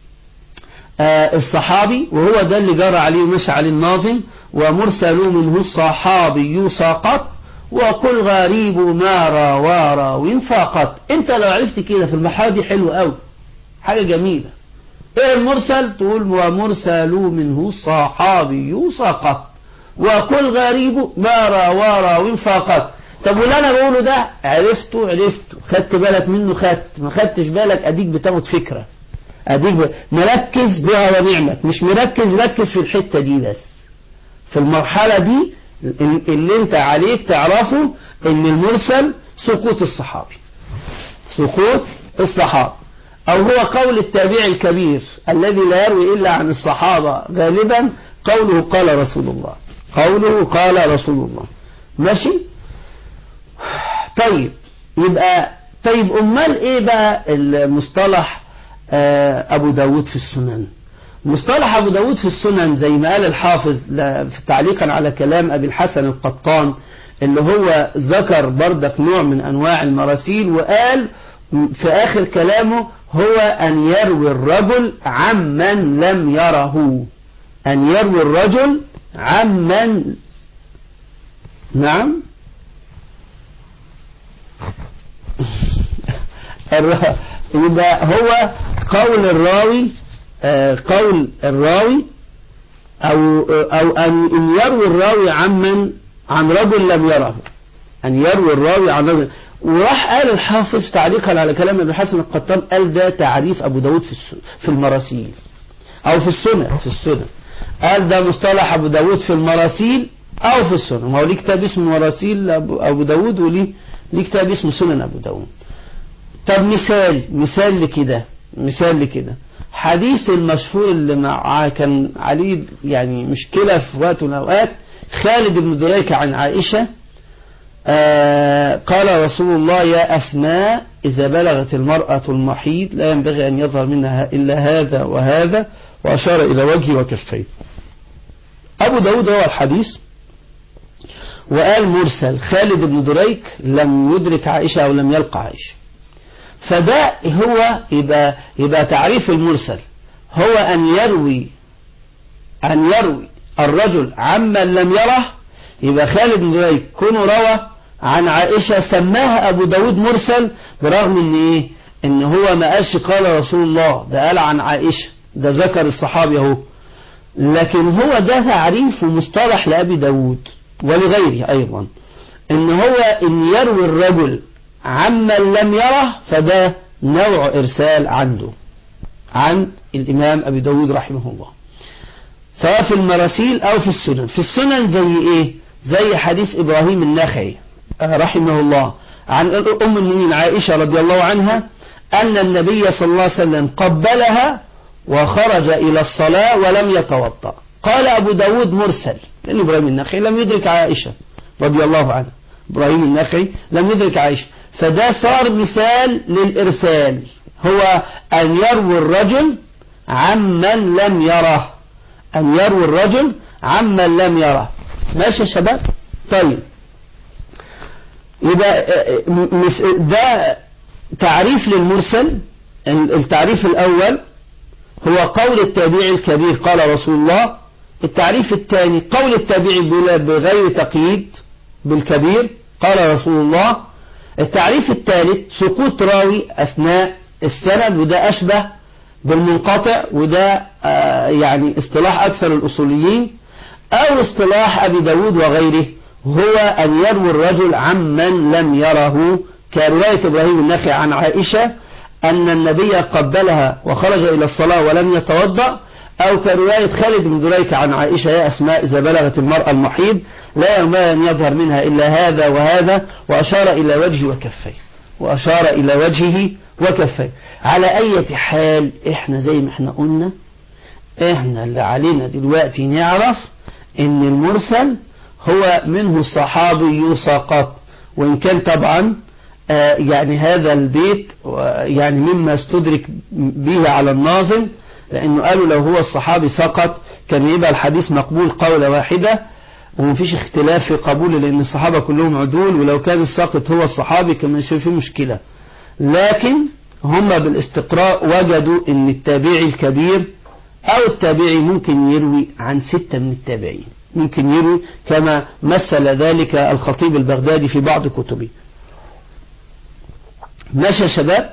Speaker 2: الصحابي، وهو ده اللي جرى عليه ومشى عليه الناظم، ومرسل منه الصحابي ساقط، وكل غريب ما راوى راو فاقط. انت لو عرفت كده في المحاضر دي حلو قوي، حاجة جميلة. ايه المرسل؟ تقول ومرسل منه الصحابي ساقط، وكل غريب ما راوى راو فاقط. طب واللي انا بقوله ده عرفته خدت بالك منه، ما خدتش بالك اديك بتاخد فكرة، اديك مركز بها ونعمت، مش مركز ركز في الحتة دي بس. في المرحلة دي اللي انت عليك تعرفه ان المرسل سقوط الصحابي، سقوط الصحابي، او هو قول التابعي الكبير الذي لا يروي الا عن الصحابة غالبا، قوله قال رسول الله، قوله قال رسول الله. ماشي. طيب يبقى امال ايه بقى المصطلح ابو داود في السنن؟ مصطلح أبو داود في السنن زي ما قال الحافظ تعليقا على كلام أبي الحسن القطان، اللي هو ذكر بردك نوع من أنواع المراسيل، وقال في آخر كلامه هو أن يروي الرجل عمن لم يره، أن يروي الرجل عمن، نعم يبقى هو قول الراوي قول الراوي أو أن يروي الراوي عن رجل لم يره، أن يروي الراوي عن رجل. وراح قال الحافظ تعليقا على كلام ابن حسن القطان، قال ده تعريف أبو داود في المراسيل أو في السنن، قال ده مصطلح أبو داود في المراسيل أو في السنن. ما هو ليه كتاب اسمه مراسيل أبو داود وليه كتاب اسمه سنن أبو داود. طب مثال لكده حديث المشهور اللي كان عليه يعني مشكلة في وقت من الأوقات، خالد بن دريك عن عائشة قال رسول الله: يا أسماء إذا بلغت المرأة المحيض لا ينبغي أن يظهر منها إلا هذا وهذا، وأشار إلى وجهه وكفيه. أبو داود روى الحديث وقال مرسل، خالد بن دريك لم يدرك عائشة أو لم يلقى عائشة. فده هو يبقى تعريف المرسل هو أن يروي الرجل عمن لم يره. يبقى خالد بن دريك كونه روى عن عائشة سماها أبو داود مرسل، برغم إن هو ما قالش قال رسول الله، ده قال عن عائشة، ده ذكر الصحابي اهو. لكن هو ده تعريف ومصطلح لأبي داود ولغيره أيضا، إن يروي الرجل عمن لم يره، فده نوع إرسال عنده عن الإمام أبي داود رحمه الله، سواء في المراسيل أو في السنن. في السنن زي حديث إبراهيم النخعي رحمه الله عن أم المؤمنين عائشة رضي الله عنها أن النبي صلى الله عليه وسلم قبلها وخرج إلى الصلاة ولم يتوضأ. قال أبو داود مرسل، لأن إبراهيم النخعي لم يدرك عائشة رضي الله عنها، إبراهيم النخعي لم يدرك عائشة، فده صار مثال للإرسال، هو أن يروي الرجل عمن لم يره، ماشي يا شباب؟ طيب، يبقى ده تعريف للمرسل. التعريف الأول هو قول التابعي الكبير قال رسول الله. التعريف الثاني قول التابعي بغير تقييد بالكبير قال رسول الله. التعريف الثالث سقوط راوي أثناء السند، وده أشبه بالمنقطع، وده يعني اصطلاح أكثر الأصوليين أو اصطلاح أبي داود وغيره، هو أن يروي الرجل عمن لم يره، كرواية إبراهيم النخعي عن عائشة أن النبي قبلها وخرج إلى الصلاة ولم يتوضأ، أو كرواية خالد بن دريك عن عائشة: يا أسماء إذا بلغت المرأة المحيض لا ينبغي أن يظهر منها إلا هذا وهذا، وأشار إلى وجهه وكفيه. على أي حال إحنا زي ما إحنا قلنا، إحنا اللي علينا دلوقتي نعرف إن المرسل هو منه الصحابي سقط، وإن كان طبعا يعني هذا البيت يعني مما استدرك به على الناظم، لأنه قالوا لو هو الصحابي سقط كان يبقى الحديث مقبول قولة واحدة ومفيش اختلاف في قبوله، لأن الصحابة كلهم عدول، ولو كان الساقط هو الصحابي كان مش في مشكلة. لكن هم بالاستقراء وجدوا أن التابعي الكبير أو التابعي ممكن يروي عن 6 من التابعين، ممكن يروي كما مثل ذلك الخطيب البغدادي في بعض كتبه. ماشي يا شباب؟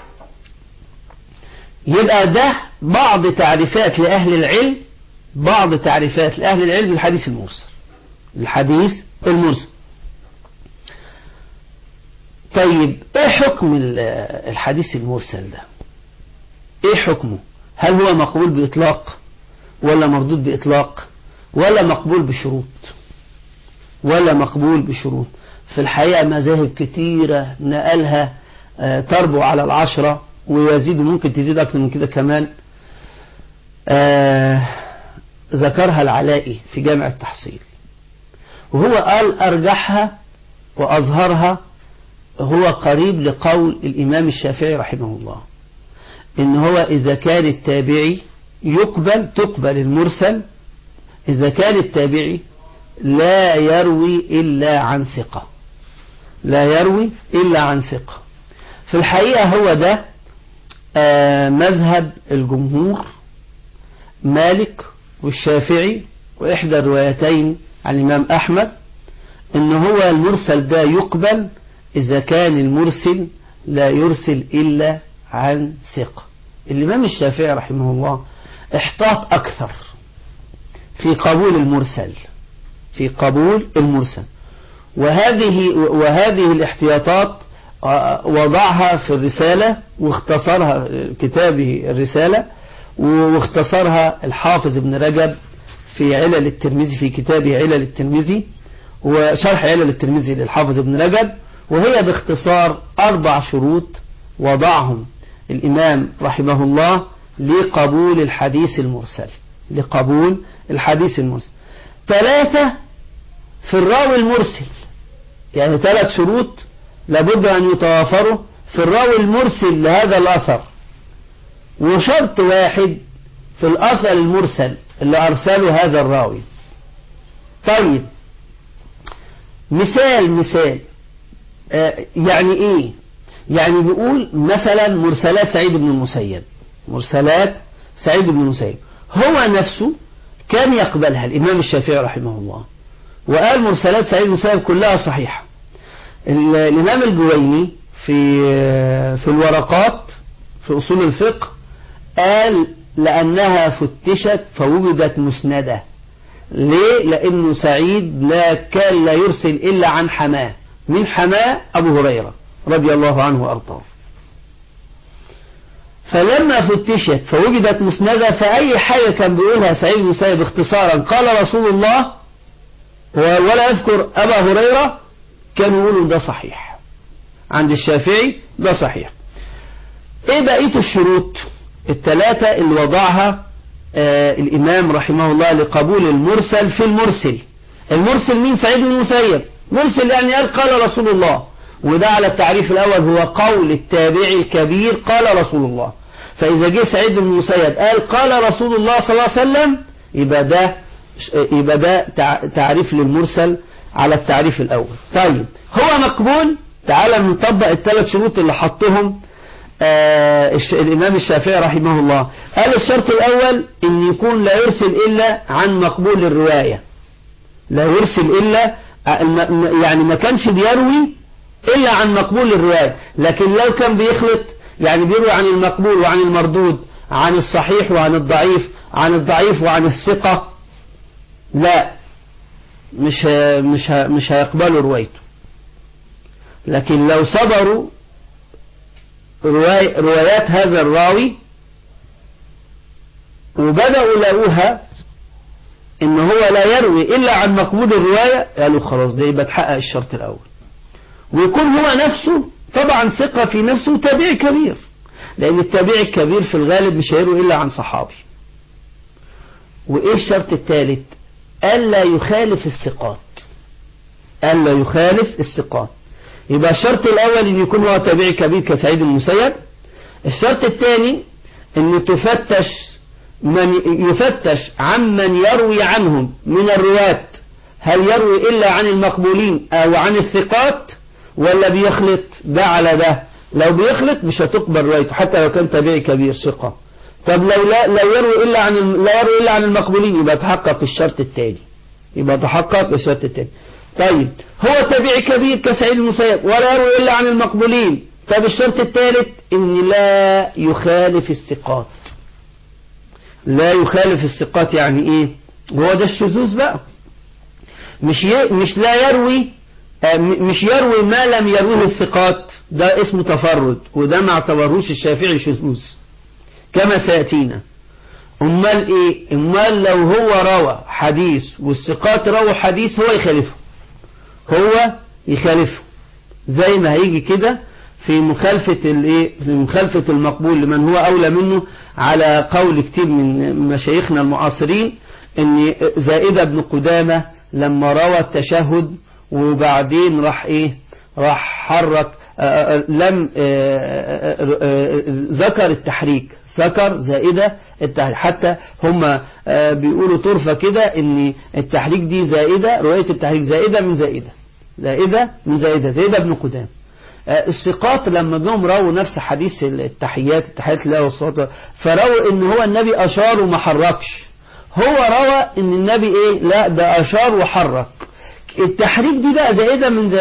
Speaker 2: يبقى ده بعض تعريفات لأهل العلم، للحديث المرسل. طيب، ايه حكم الحديث المرسل ده؟ ايه حكمه؟ هل هو مقبول بإطلاق ولا مردود بإطلاق ولا مقبول بشروط؟ في الحقيقة مذاهب كتيرة نقلها تربو على 10 ويزيد، ممكن تزيد أكثر من كده كمان. ذكرها العلائي في جامع التحصيل، وهو قال أرجحها وأظهرها هو قريب لقول الإمام الشافعي رحمه الله، إن هو إذا كان التابعي تقبل المرسل إذا كان التابعي لا يروي إلا عن ثقة. في الحقيقة هو ده مذهب الجمهور، مالك والشافعي، وإحدى الروايتين عن الإمام أحمد، إن هو المرسل ده يقبل إذا كان المرسل لا يرسل إلا عن ثقة. الإمام الشافعي رحمه الله احتاط أكثر في قبول المرسل، في قبول المرسل. وهذه الاحتياطات وضعها في الرسالة واختصرها كتابه الرسالة، واختصرها الحافظ ابن رجب في علل الترمذي، في كتابه علل الترمذي وشرح علل الترمذي للحافظ ابن رجب. وهي باختصار 4 شروط وضعهم الإمام رحمه الله لقبول الحديث المرسل، لقبول الحديث المرسل. 3 في الراوي المرسل، يعني 3 شروط لابد أن يتوافروا في الراوي المرسل لهذا الأثر، وشرط واحد في الأثر المرسل اللي أرسله هذا الراوي. طيب مثال يعني إيه؟ يعني بيقول مثلا مرسلات سعيد بن المسيب، مرسلات سعيد بن المسيب هو نفسه كان يقبلها الإمام الشافعي رحمه الله، وقال مرسلات سعيد بن المسيب كلها صحيحة. الإمام الجويني في الورقات في أصول الفقه قال لأنها فتشت فوجدت مسندة. ليه؟ لأنه سعيد كان لا يرسل إلا عن حماه، من حماه أبو هريرة رضي الله عنه وأرضاه. فلما فتشت فوجدت مسندة، فأي حاجة كان بيقولها سعيد بن المسيب اختصارا قال رسول الله ولا يذكر أبا هريرة، كانوا يقولوا ده صحيح عند الشافعي، ده صحيح. ايه بقية الشروط 3 اللي وضعها الإمام رحمه الله لقبول المرسل في المرسل؟ المرسل مين؟ سعيد بن المسيب. مرسل يعني قال رسول الله، وده على التعريف الأول هو قول التابعي الكبير قال رسول الله. فإذا جه سعيد بن المسيب قال رسول الله صلى الله عليه وسلم، يبقى ده تعريف للمرسل على التعريف الأول. طيب هو مقبول؟ تعال نطبق ال3 شروط اللي حطهم الإمام الشافعي رحمه الله. قال الشرط الأول إن يكون لا يرسل إلا عن مقبول الرواية، لا يرسل إلا يعني ما كانش بيروي إلا عن مقبول الرواية. لكن لو كان بيخلط، يعني بيروي عن المقبول وعن المردود، عن الصحيح وعن الضعيف، عن الضعيف وعن الثقة، لا مش هيقبلوا روايته. لكن لو صبروا روايات هذا الراوي وبدأوا لقوها ان هو لا يروي الا عن مقبول الرواية، قالوا خلاص ده يبقى تحقق الشرط الاول. ويكون هو نفسه طبعا ثقة في نفسه تابعي كبير، لان التابعي الكبير في الغالب مش هيروي الا عن صحابي. وايه الشرط الثالث؟ ألا يخالف الثقات، ألا يخالف الثقات. يبقى الشرط الأول أن يكون هو تابعي كبير كسعيد بن المسيب. الشرط الثاني أن يفتش عمن يروي عنهم من الرواة، هل يروي إلا عن المقبولين أو عن الثقات ولا بيخلط ده على ده؟ لو بيخلط مش هتقبل روايته حتى لو كان تابعي كبير ثقة. طب لو يروي إلا عن المقبولين، يبقى تحقق الشرط الثاني، يبقى تحقق الشرط الثاني. طيب هو تابعي كبير كسعيد بن المسيب ولا يروي إلا عن المقبولين، طب الشرط الثالث إن لا يخالف الثقات. لا يخالف الثقات يعني إيه؟ هو ده الشذوذ بقى، مش لا يروي، مش يروي ما لم يروه الثقات، ده اسمه تفرد، وده ما اعتبروش الشافعي شذوذ كما سيأتينا. امال ايه؟ امال لو هو روى حديث والثقات رووا حديث هو يخالفه، هو يخالفه زي ما هيجي كده في مخالفة المقبول لمن هو اولى منه، على قول كتير من مشايخنا المعاصرين ان زائدة بن قدامة لما روى التشهد وبعدين راح حرك ذكر التحريك، ذكر زائدة التحريك. حتى هم بيقولوا طرفة كده ان التحريك دي زائدة، رواية التحريك زائدة من زائدة بن قدامة. الثقات لما جم رووا نفس حديث التحيات الله والصلاة، فرووا ان هو النبي اشار وما حركش، هو روى ان النبي لا ده اشار وحرك. التحريك دي بقى زائدة من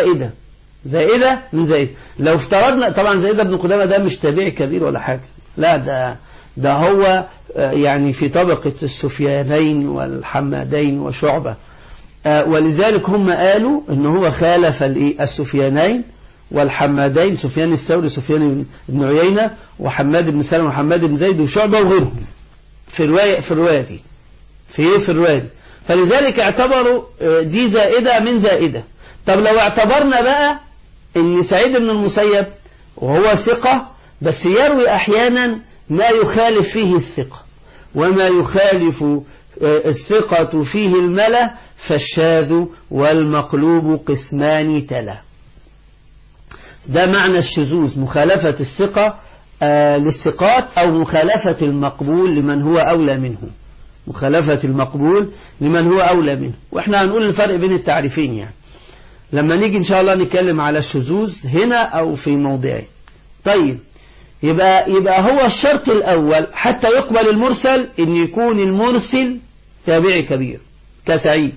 Speaker 2: زائدة. لو افترضنا طبعا زائدة بن قدامة ده مش تابعي كبير ولا حاجة، لا ده هو يعني في طبقة السفيانين والحمادين وشعبة، ولذلك هم قالوا ان هو خالف السفيانين والحمادين، سفيان الثوري سفيان بن عيينة وحماد بن سلمة وحماد بن زيد وشعبة وغيرهم في الرواية دي في الرواية دي. فلذلك اعتبروا دي زائدة من زائدة. طب لو اعتبرنا بقى ان سعيد بن المسيب وهو ثقة بس يروي احيانا ما يخالف فيه الثقة، وما يخالف الثقة فيه الملا، فالشاذ والمقلوب قسمان تلا. ده معنى الشذوذ، مخالفة الثقة للثقات أو مخالفة المقبول لمن هو أولى منه، مخالفة المقبول لمن هو أولى منه. وإحنا هنقول الفرق بين التعريفين يعني لما نيجي إن شاء الله نتكلم على الشذوذ هنا أو في موضعه. طيب يبقى هو الشرط الأول حتى يقبل المرسل إن يكون المرسل تابعي كبير كسعيد.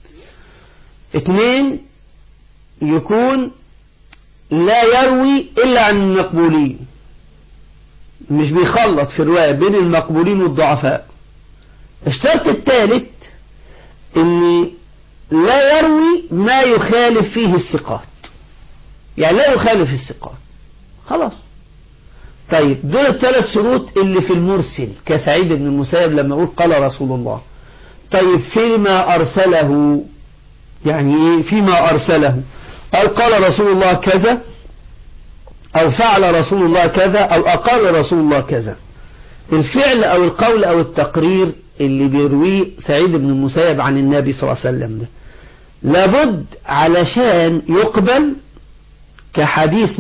Speaker 2: 2 يكون لا يروي إلا عن المقبولين، مش بيخلط في الرواية بين المقبولين والضعفاء. الشرط الثالث إن لا يروي ما يخالف فيه الثقات، يعني لا يخالف الثقات خلاص. طيب دول الثلاث شروط اللي في المرسل كسعيد بن المسيب لما يقول قال رسول الله. طيب فيما أرسله، يعني إيه فيما أرسله؟ قال رسول الله كذا، أو فعل رسول الله كذا، أو أقال رسول الله كذا. الفعل أو القول أو التقرير اللي بيرويه سعيد بن المسيب عن النبي صلى الله عليه وسلم ده لابد علشان يقبل كحديث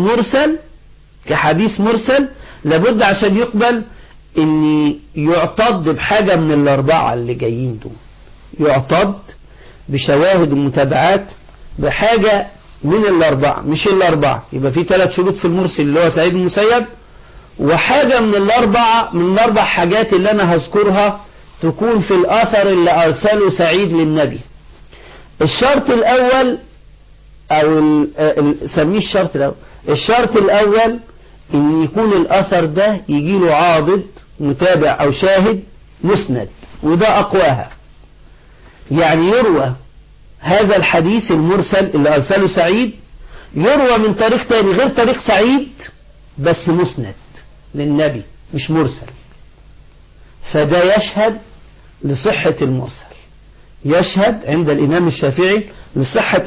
Speaker 2: مرسل لابد عشان يقبل ان يعتض بحاجة من الأربعة اللي جايين دول، يعتض بشواهد المتابعات بحاجة من الأربعة، مش الأربعة. يبقى في 3 شروط في المرسل اللي هو سعيد بن المسيب، وحاجة من الأربع حاجات اللي أنا هذكرها تكون في الأثر اللي أرسله سعيد للنبي. الشرط الأول أو سميه الشرط الأول إن يكون الأثر ده يجيله عاضد متابع أو شاهد مسند، وده أقواها. يعني يروى هذا الحديث المرسل اللي أرسله سعيد يروى من طريق تاني غير طريق سعيد بس مسند للنبي مش مرسل، فده يشهد لصحة المرسل، يشهد عند الإمام الشافعي لصحة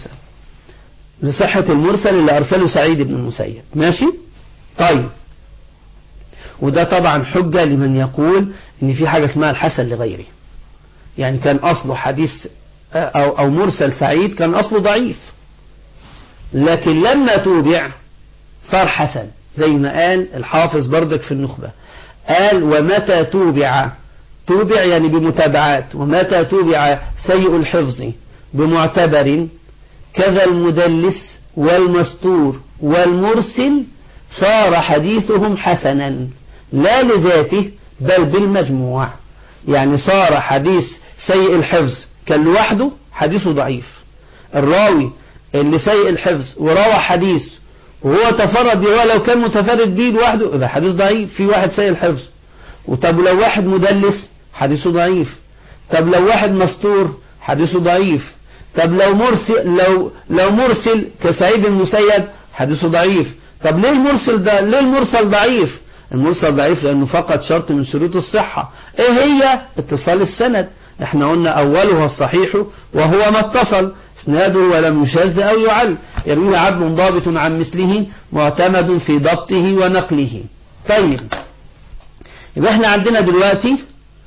Speaker 2: المرسل اللي أرسله سعيد بن المسيب. ماشي؟ طيب وده طبعا حجة لمن يقول إن في حاجة اسمها الحسن لغيره، يعني كان أصله حديث أو مرسل سعيد كان أصله ضعيف، لكن لما توبع صار حسن، زي ما قال الحافظ بردك في النخبة، قال ومتى توبع يعني بمتابعات، ومتى توبع سيء الحفظ بمعتبر كذا المدلس والمستور والمرسل صار حديثهم حسنا لا لذاته بل بالمجموع. يعني صار حديث سيء الحفظ كان لوحده حديثه ضعيف، الراوي اللي سيء الحفظ وروى حديث وهو تفرد، هو لو كان متفرد بيه لوحده يبقى حديث ضعيف. في واحد سيء الحفظ، وطب لو واحد مدلس حديثه ضعيف، طب لو واحد مستور حديثه ضعيف، طب لو مرسل كسعيد المسيب حديثه ضعيف. طب ليه المرسل ضعيف؟ المرسل ضعيف لأنه فقط شرط من شروط الصحة. ايه هي؟ اتصال السند. احنا قلنا أولها الصحيح وهو ما اتصل اسناده ولم يشذ أو يعل، يروي عدل ضابط عن مثله معتمد في ضبطه ونقله. طيب يبقى احنا عندنا دلوقتي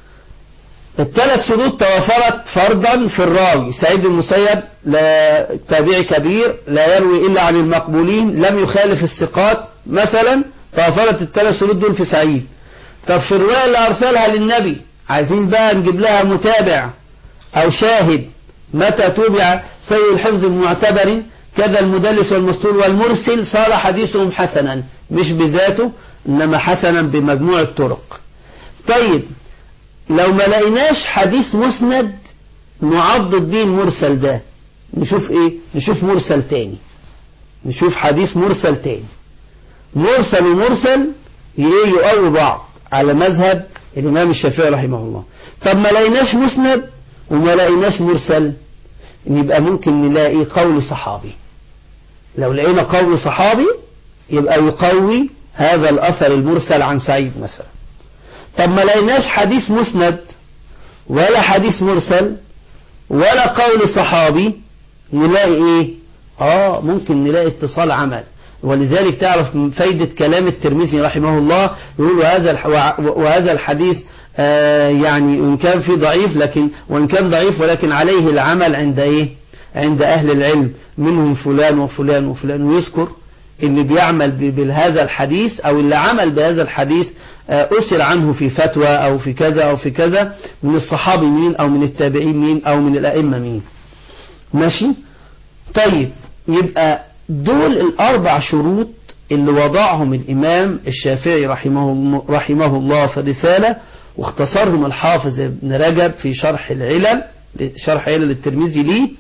Speaker 2: ال3 شروط توفرت فرضا في الراوي. سعيد المسيب لا تابعي كبير، لا يروي إلا عن المقبولين، لم يخالف الثقات مثلا، توفرت ال3 شروط دول في سعيد. طب في الرواية اللي أرسلها للنبي عايزين بقى نجيب لها متابع أو شاهد. متى توبع سيء الحفظ بمعتبر كذا المدلس والمستور والمرسل صار حديثهم حسنا، مش بذاته إنما حسنا بمجموع الطرق. طيب لو ما لقيناش حديث مسند نعضد به المرسل ده، نشوف ايه؟ نشوف مرسل تاني، نشوف حديث مرسل تاني. مرسل ومرسل يقوي بعض على مذهب الإمام الشافعي رحمه الله. طب ما لقيناش مسند وما لقيناش مرسل، يبقى ممكن نلاقي قول صحابي. لو لقينا قول صحابي يبقى يقوي هذا الأثر المرسل عن سعيد مثلا. طب ما لقيناش حديث مسند ولا حديث مرسل ولا قول صحابي، نلاقي ايه؟ ممكن نلاقي اتصال عمل. ولذلك تعرف من فايدة كلام الترمذي رحمه الله يقول وهذا الحديث يعني إن كان في ضعيف، لكن وإن كان ضعيف ولكن عليه العمل عند ايه؟ عند أهل العلم منهم فلان وفلان وفلان، ويذكر اللي بيعمل بهذا الحديث أو اللي عمل بهذا الحديث أسر عنه في فتوى أو في كذا أو في كذا، من الصحابي مين أو من التابعين مين أو من الأئمة مين. ماشي؟ طيب يبقى دول الأربع شروط اللي وضعهم الإمام الشافعي رحمه الله في الرسالة، واختصرهم الحافظ ابن رجب في شرح علل الترمذي ليه.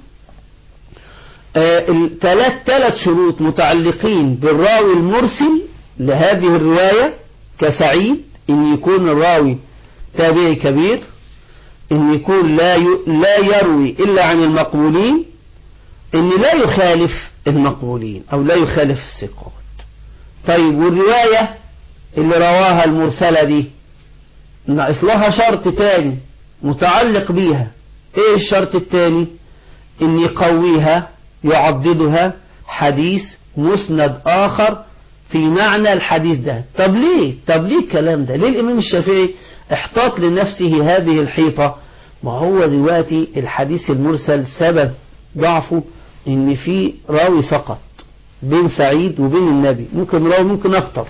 Speaker 2: ثلاث شروط متعلقين بالراوي المرسل لهذه الرواية كسعيد، ان يكون الراوي تابعي كبير، ان يكون لا يروي الا عن المقبولين، ان لا يخالف المقبولين او لا يخالف الثقات. طيب والرواية اللي رواها المرسلة دي ناقص لها شرط تاني متعلق بيها. ايه الشرط التاني؟ ان يقويها يعضدها حديث مسند آخر في معنى الحديث ده. طب ليه الكلام ده؟ ليه الإمام الشافعي احتاط لنفسه هذه الحيطة؟ ما هو دلوقتي الحديث المرسل سبب ضعفه ان في راوي سقط بين سعيد وبين النبي، ممكن راوي ممكن اكتر،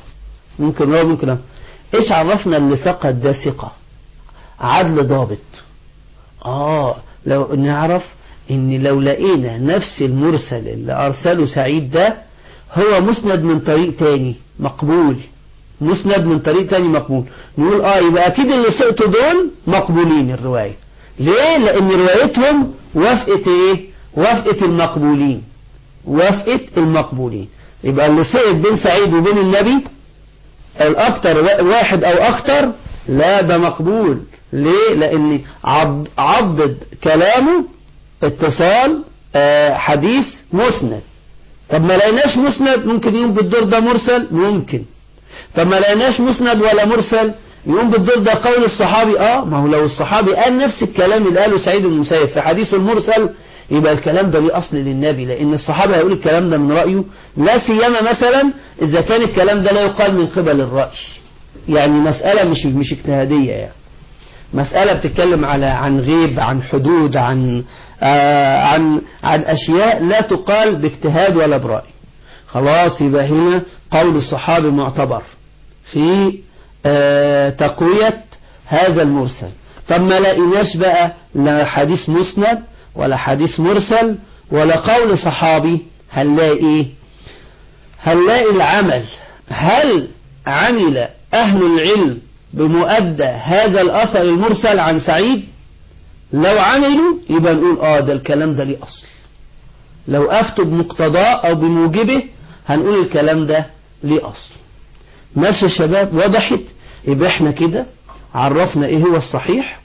Speaker 2: ايش عرفنا اللي سقط ده ثقة عدل ضابط؟ لو نعرف ان لو لقينا نفس المرسل اللي ارسله سعيد ده هو مسند من طريق تاني مقبول، نقول يبقى اكيد اللي سقطوا دول مقبولين الرواية. ليه؟ لان روايتهم وافقت المقبولين. يبقى اللي سقط بين سعيد وبين النبي الاكتر واحد او اكتر، لا ده مقبول. ليه؟ لان عضد كلامه اتصال حديث مسند. طب ما لقيناش مسند، ممكن يقوم بالدور ده مرسل، ممكن. طب ما لقيناش مسند ولا مرسل، يقوم بالدور ده قول الصحابي. ما هو لو الصحابي قال نفس الكلام اللي قاله سعيد بن المسيب في حديثه المرسل، يبقى الكلام ده ليه أصل للنبي، لأن الصحابي هيقول الكلام ده من رأيه، لا سيما مثلا إذا كان الكلام ده لا يقال من قبل الرأي، يعني مسألة مش اجتهادية، يعني مسألة بتتكلم عن غيب، عن حدود، عن أشياء لا تقال باجتهاد ولا برأي. خلاص يبقى هنا قول الصحابي معتبر في تقوية هذا المرسل. طب ما لقيناش بقى لا حديث مسند ولا حديث مرسل ولا قول صحابي، هنلاقي العمل. هل عمل أهل العلم بمؤدى هذا الأثر المرسل عن سعيد؟ لو عملوا يبقى نقول ده الكلام ده ليه أصل. لو أفتوا بمقتضاه أو بموجبه هنقول الكلام ده ليه أصل. ماشي يا شباب؟ وضحت؟ يبقى احنا كده عرفنا ايه هو الصحيح.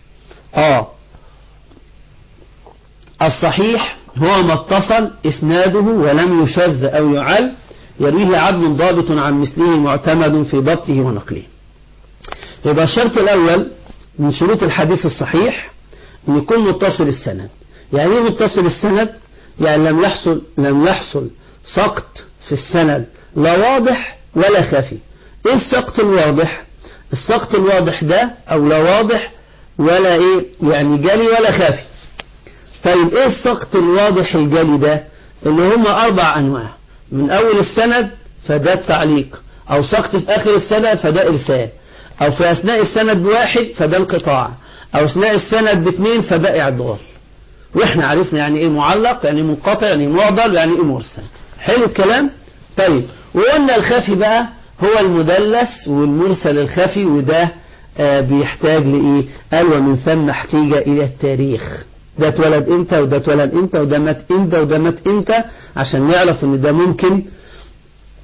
Speaker 2: الصحيح هو ما اتصل إسناده ولم يشذ أو يعل، يرويه عدل ضابط عن مثله معتمد في ضبطه ونقله. يبقى الشرط الأول من شروط الحديث الصحيح أن يكون متصل السند. يعني ايه متصل السند؟ يعني لم يحصل سقط في السند لا واضح ولا خفي. ايه السقط الواضح؟ السقط الواضح ده او لا واضح ولا يعني جلي ولا خفي. طيب ايه السقط الواضح الجلي ده؟ اللي هم 4 أنواع. من اول السند فده التعليق، او سقط في اخر السند فده ارسال، او في اثناء السند ب1 فده انقطاع، او اثناء السند ب2 فده اعضال. واحنا عرفنا يعني ايه معلق، يعني منقطع، يعني معضل، يعني ايه مرسل. حلو الكلام. طيب وقلنا الخفي بقى هو المدلس والمرسل الخفي، وده بيحتاج لإيه؟ قال ومن ثم احتاج إلى التاريخ، ده اتولد امتى وده اتولد امتى وده مات امتى وده مات امتى، عشان نعرف ان ده ممكن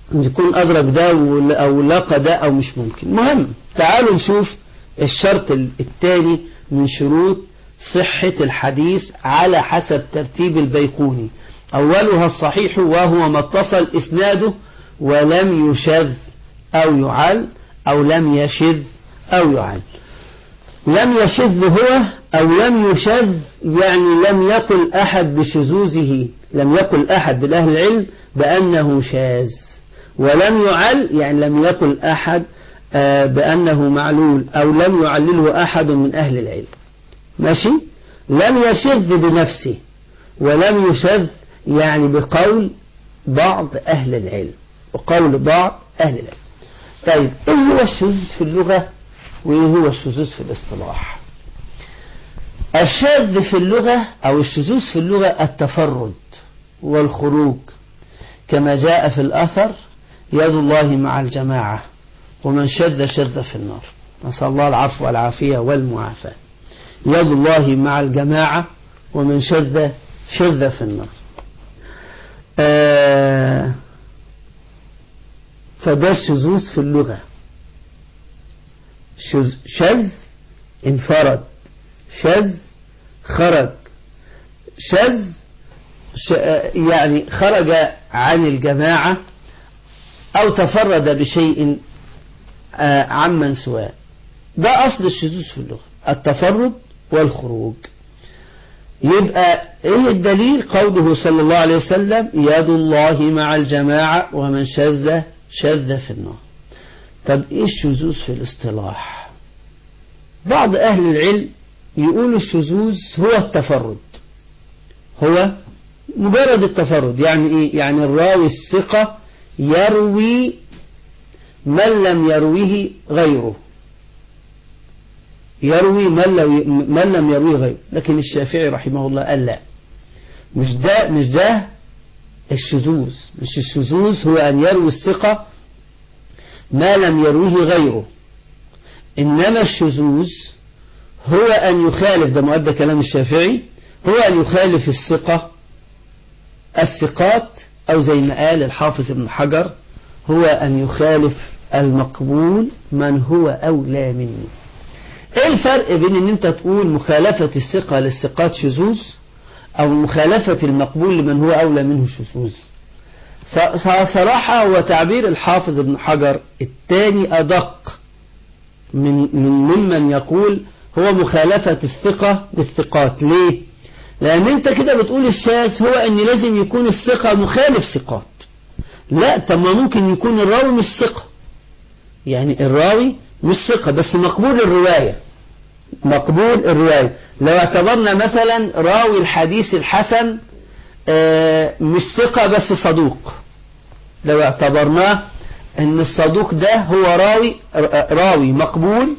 Speaker 2: يكون أدرك ده أو لاقى ده أو مش ممكن. مهم، تعالوا نشوف الشرط الثاني من شروط صحة الحديث على حسب ترتيب البيقوني. أولها الصحيح وهو ما اتصل إسناده ولم يشذ أو يعل أو لم يشذ أو يعل. لم يشذ هو أو لم يشذ يعني لم يقل أحد بشذوذه، لم يقل أحد من أهل العلم بأنه شاذ. ولم يعل يعني لم يقل أحد بأنه معلول أو لم يعلله أحد من أهل العلم. ماشي؟ لم يشذ بنفسه ولم يشذ يعني بقول بعض أهل العلم، وقول بعض أهل العلم. طيب إيه هو الشذوذ في اللغة وإيه هو الشذوذ في الاصطلاح؟ الشاذ في اللغة أو الشذوذ في اللغة التفرد والخروج، كما جاء في الأثر: يد الله مع الجماعة ومن شذ شذ في النار. نسأل الله العفو والعافية والمعافاة. يد الله مع الجماعة ومن شذ شذ في النار. فده الشذوذ في اللغة. شذ انفرد، شذ خرج، شذ يعني خرج عن الجماعة أو تفرد بشيء عمن سواه. ده أصل الشذوذ في اللغة، التفرد والخروج. يبقى إيه الدليل؟ قوله صلى الله عليه وسلم: يد الله مع الجماعة ومن شذ شذ في النار. طب إيه الشذوذ في الاصطلاح؟ بعض أهل العلم يقولوا الشذوذ هو التفرد، هو مجرد التفرد. يعني إيه؟ يعني الراوي الثقة يروي من لم يرويه غيره، يروي من لم يرويه غيره. لكن الشافعي رحمه الله قال لا، مش ده الشذوذ. مش الشذوذ هو أن يروي الثقة ما لم يرويه غيره، إنما الشذوذ هو أن يخالف، ده مؤدى كلام الشافعي، هو أن يخالف الثقات، أو زي ما قال الحافظ ابن حجر: هو أن يخالف المقبول من هو أولى منه. ايه الفرق بين ان انت تقول مخالفة الثقة للثقات شذوذ او مخالفة المقبول لمن هو اولى منه شذوذ؟ صراحة هو تعبير الحافظ ابن حجر الثاني ادق ممن يقول هو مخالفة الثقة للثقات. ليه؟ لان انت كده بتقول الشاذ هو ان لازم يكون الثقة مخالف ثقات. لا، طب ما ممكن يكون الراوي مش ثقة، يعني الراوي مش ثقة بس مقبول الرواية، مقبول الرواية. لو اعتبرنا مثلا راوي الحديث الحسن مش ثقة بس صدوق، لو اعتبرناه ان الصدوق ده هو راوي مقبول،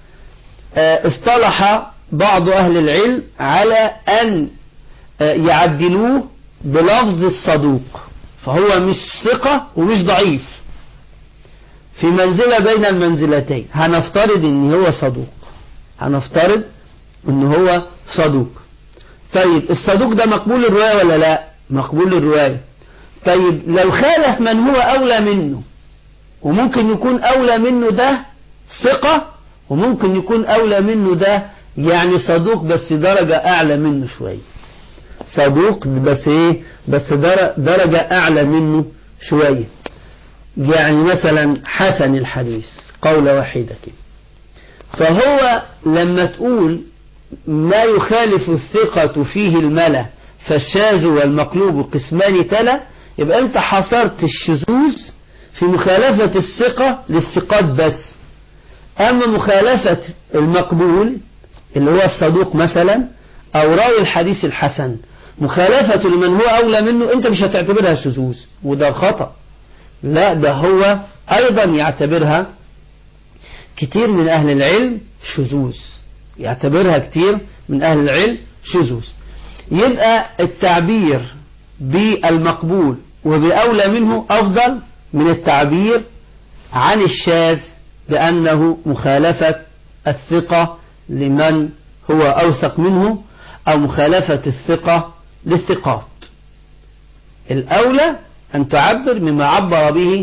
Speaker 2: اصطلح بعض اهل العلم على ان يعدلوه بلفظ الصدوق، فهو مش ثقة ومش ضعيف، في منزلة بين المنزلتين. هنفترض ان هو صدوق، هنفترض ان هو صدوق. طيب الصدوق ده مقبول الرواية ولا لا؟ مقبول الرواية. طيب لو خالف من هو أولى منه، وممكن يكون أولى منه ده ثقة، وممكن يكون أولى منه ده يعني صدوق بس درجة أعلى منه شوية، صدوق بس إيه، بس درجة أعلى منه شوية. يعني مثلا حسن الحديث قولة واحدة كده، فهو لما تقول ما يخالف الثقة فيه الملا فالشاذ والمقلوب قسمان تلا، يبقى انت حصرت الشذوذ في مخالفة الثقة للثقات بس. اما مخالفة المقبول اللي هو الصدوق مثلا او راوي الحديث الحسن، مخالفة لمن هو اولى منه، انت مش هتعتبرها شذوذ، وده خطأ. لا، ده هو ايضا يعتبرها كتير من اهل العلم شذوذ، يعتبرها كتير من اهل العلم شذوذ. يبقى التعبير بالمقبول وبأولى منه أفضل من التعبير عن الشاذ بأنه مخالفة الثقة لمن هو أوثق منه أو مخالفة الثقة للثقات. الأولى أن تعبر مما عبر به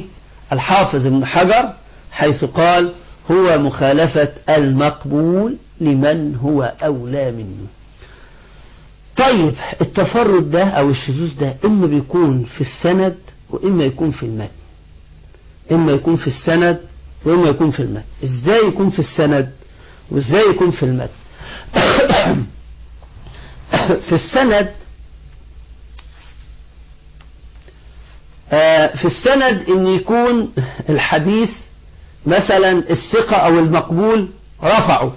Speaker 2: الحافظ ابن حجر حيث قال هو مخالفة المقبول لمن هو أولى منه. طيب التفرد ده أو الشذوذ ده إما بيكون في السند وإما يكون في المتن، إما يكون في السند وإما يكون في المتن. إزاي يكون في السند وإزاي يكون في المتن؟ في السند إن يكون الحديث مثلا الثقة أو المقبول رفعوا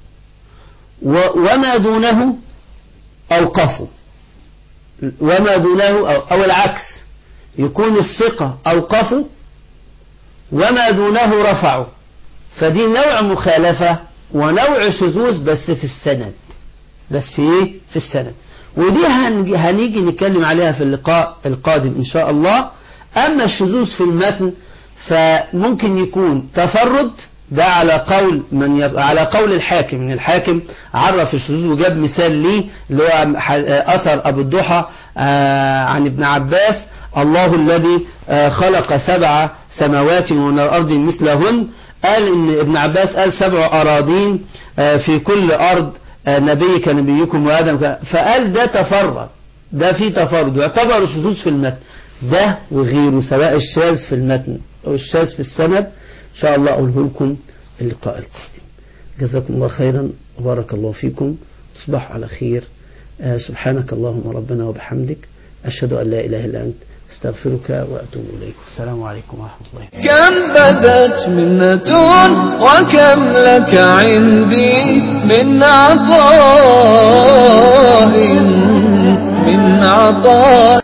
Speaker 2: وما دونه أوقفوا، وما دونه أو العكس، يكون الثقة أوقفوا وما دونه رفعوا، فدي نوع مخالفة ونوع شذوذ بس في السند، بس ايه في السند، ودي هنيجي نتكلم عليها في اللقاء القادم إن شاء الله. أما الشذوذ في المتن فممكن يكون تفرد، ده على قول على قول الحاكم، من الحاكم عرف الشذوذ وجاب مثال ليه اللي هو أثر أبو الضحى عن ابن عباس: الله الذي خلق 7 سماوات ومن الأرض مثلهن. قال إن ابن عباس قال 7 أراضين في كل أرض نبي كنبيكم وآدم، فقال ده تفرد، ده في تفرد يعتبر شذوذ في المتن، ده وغيره سواء الشاذ في المتن أو الشاذ في السند إن شاء الله أقوله لكم اللقاء القادم. جزاكم الله خيرا وبارك الله فيكم، تصبحوا على خير. سبحانك اللهم ربنا وبحمدك، أشهد أن لا إله إلا أنت، استغفرك وأتوب إليك. السلام عليكم ورحمة الله.
Speaker 1: كم بدت منة وكم لك عندي من عطاء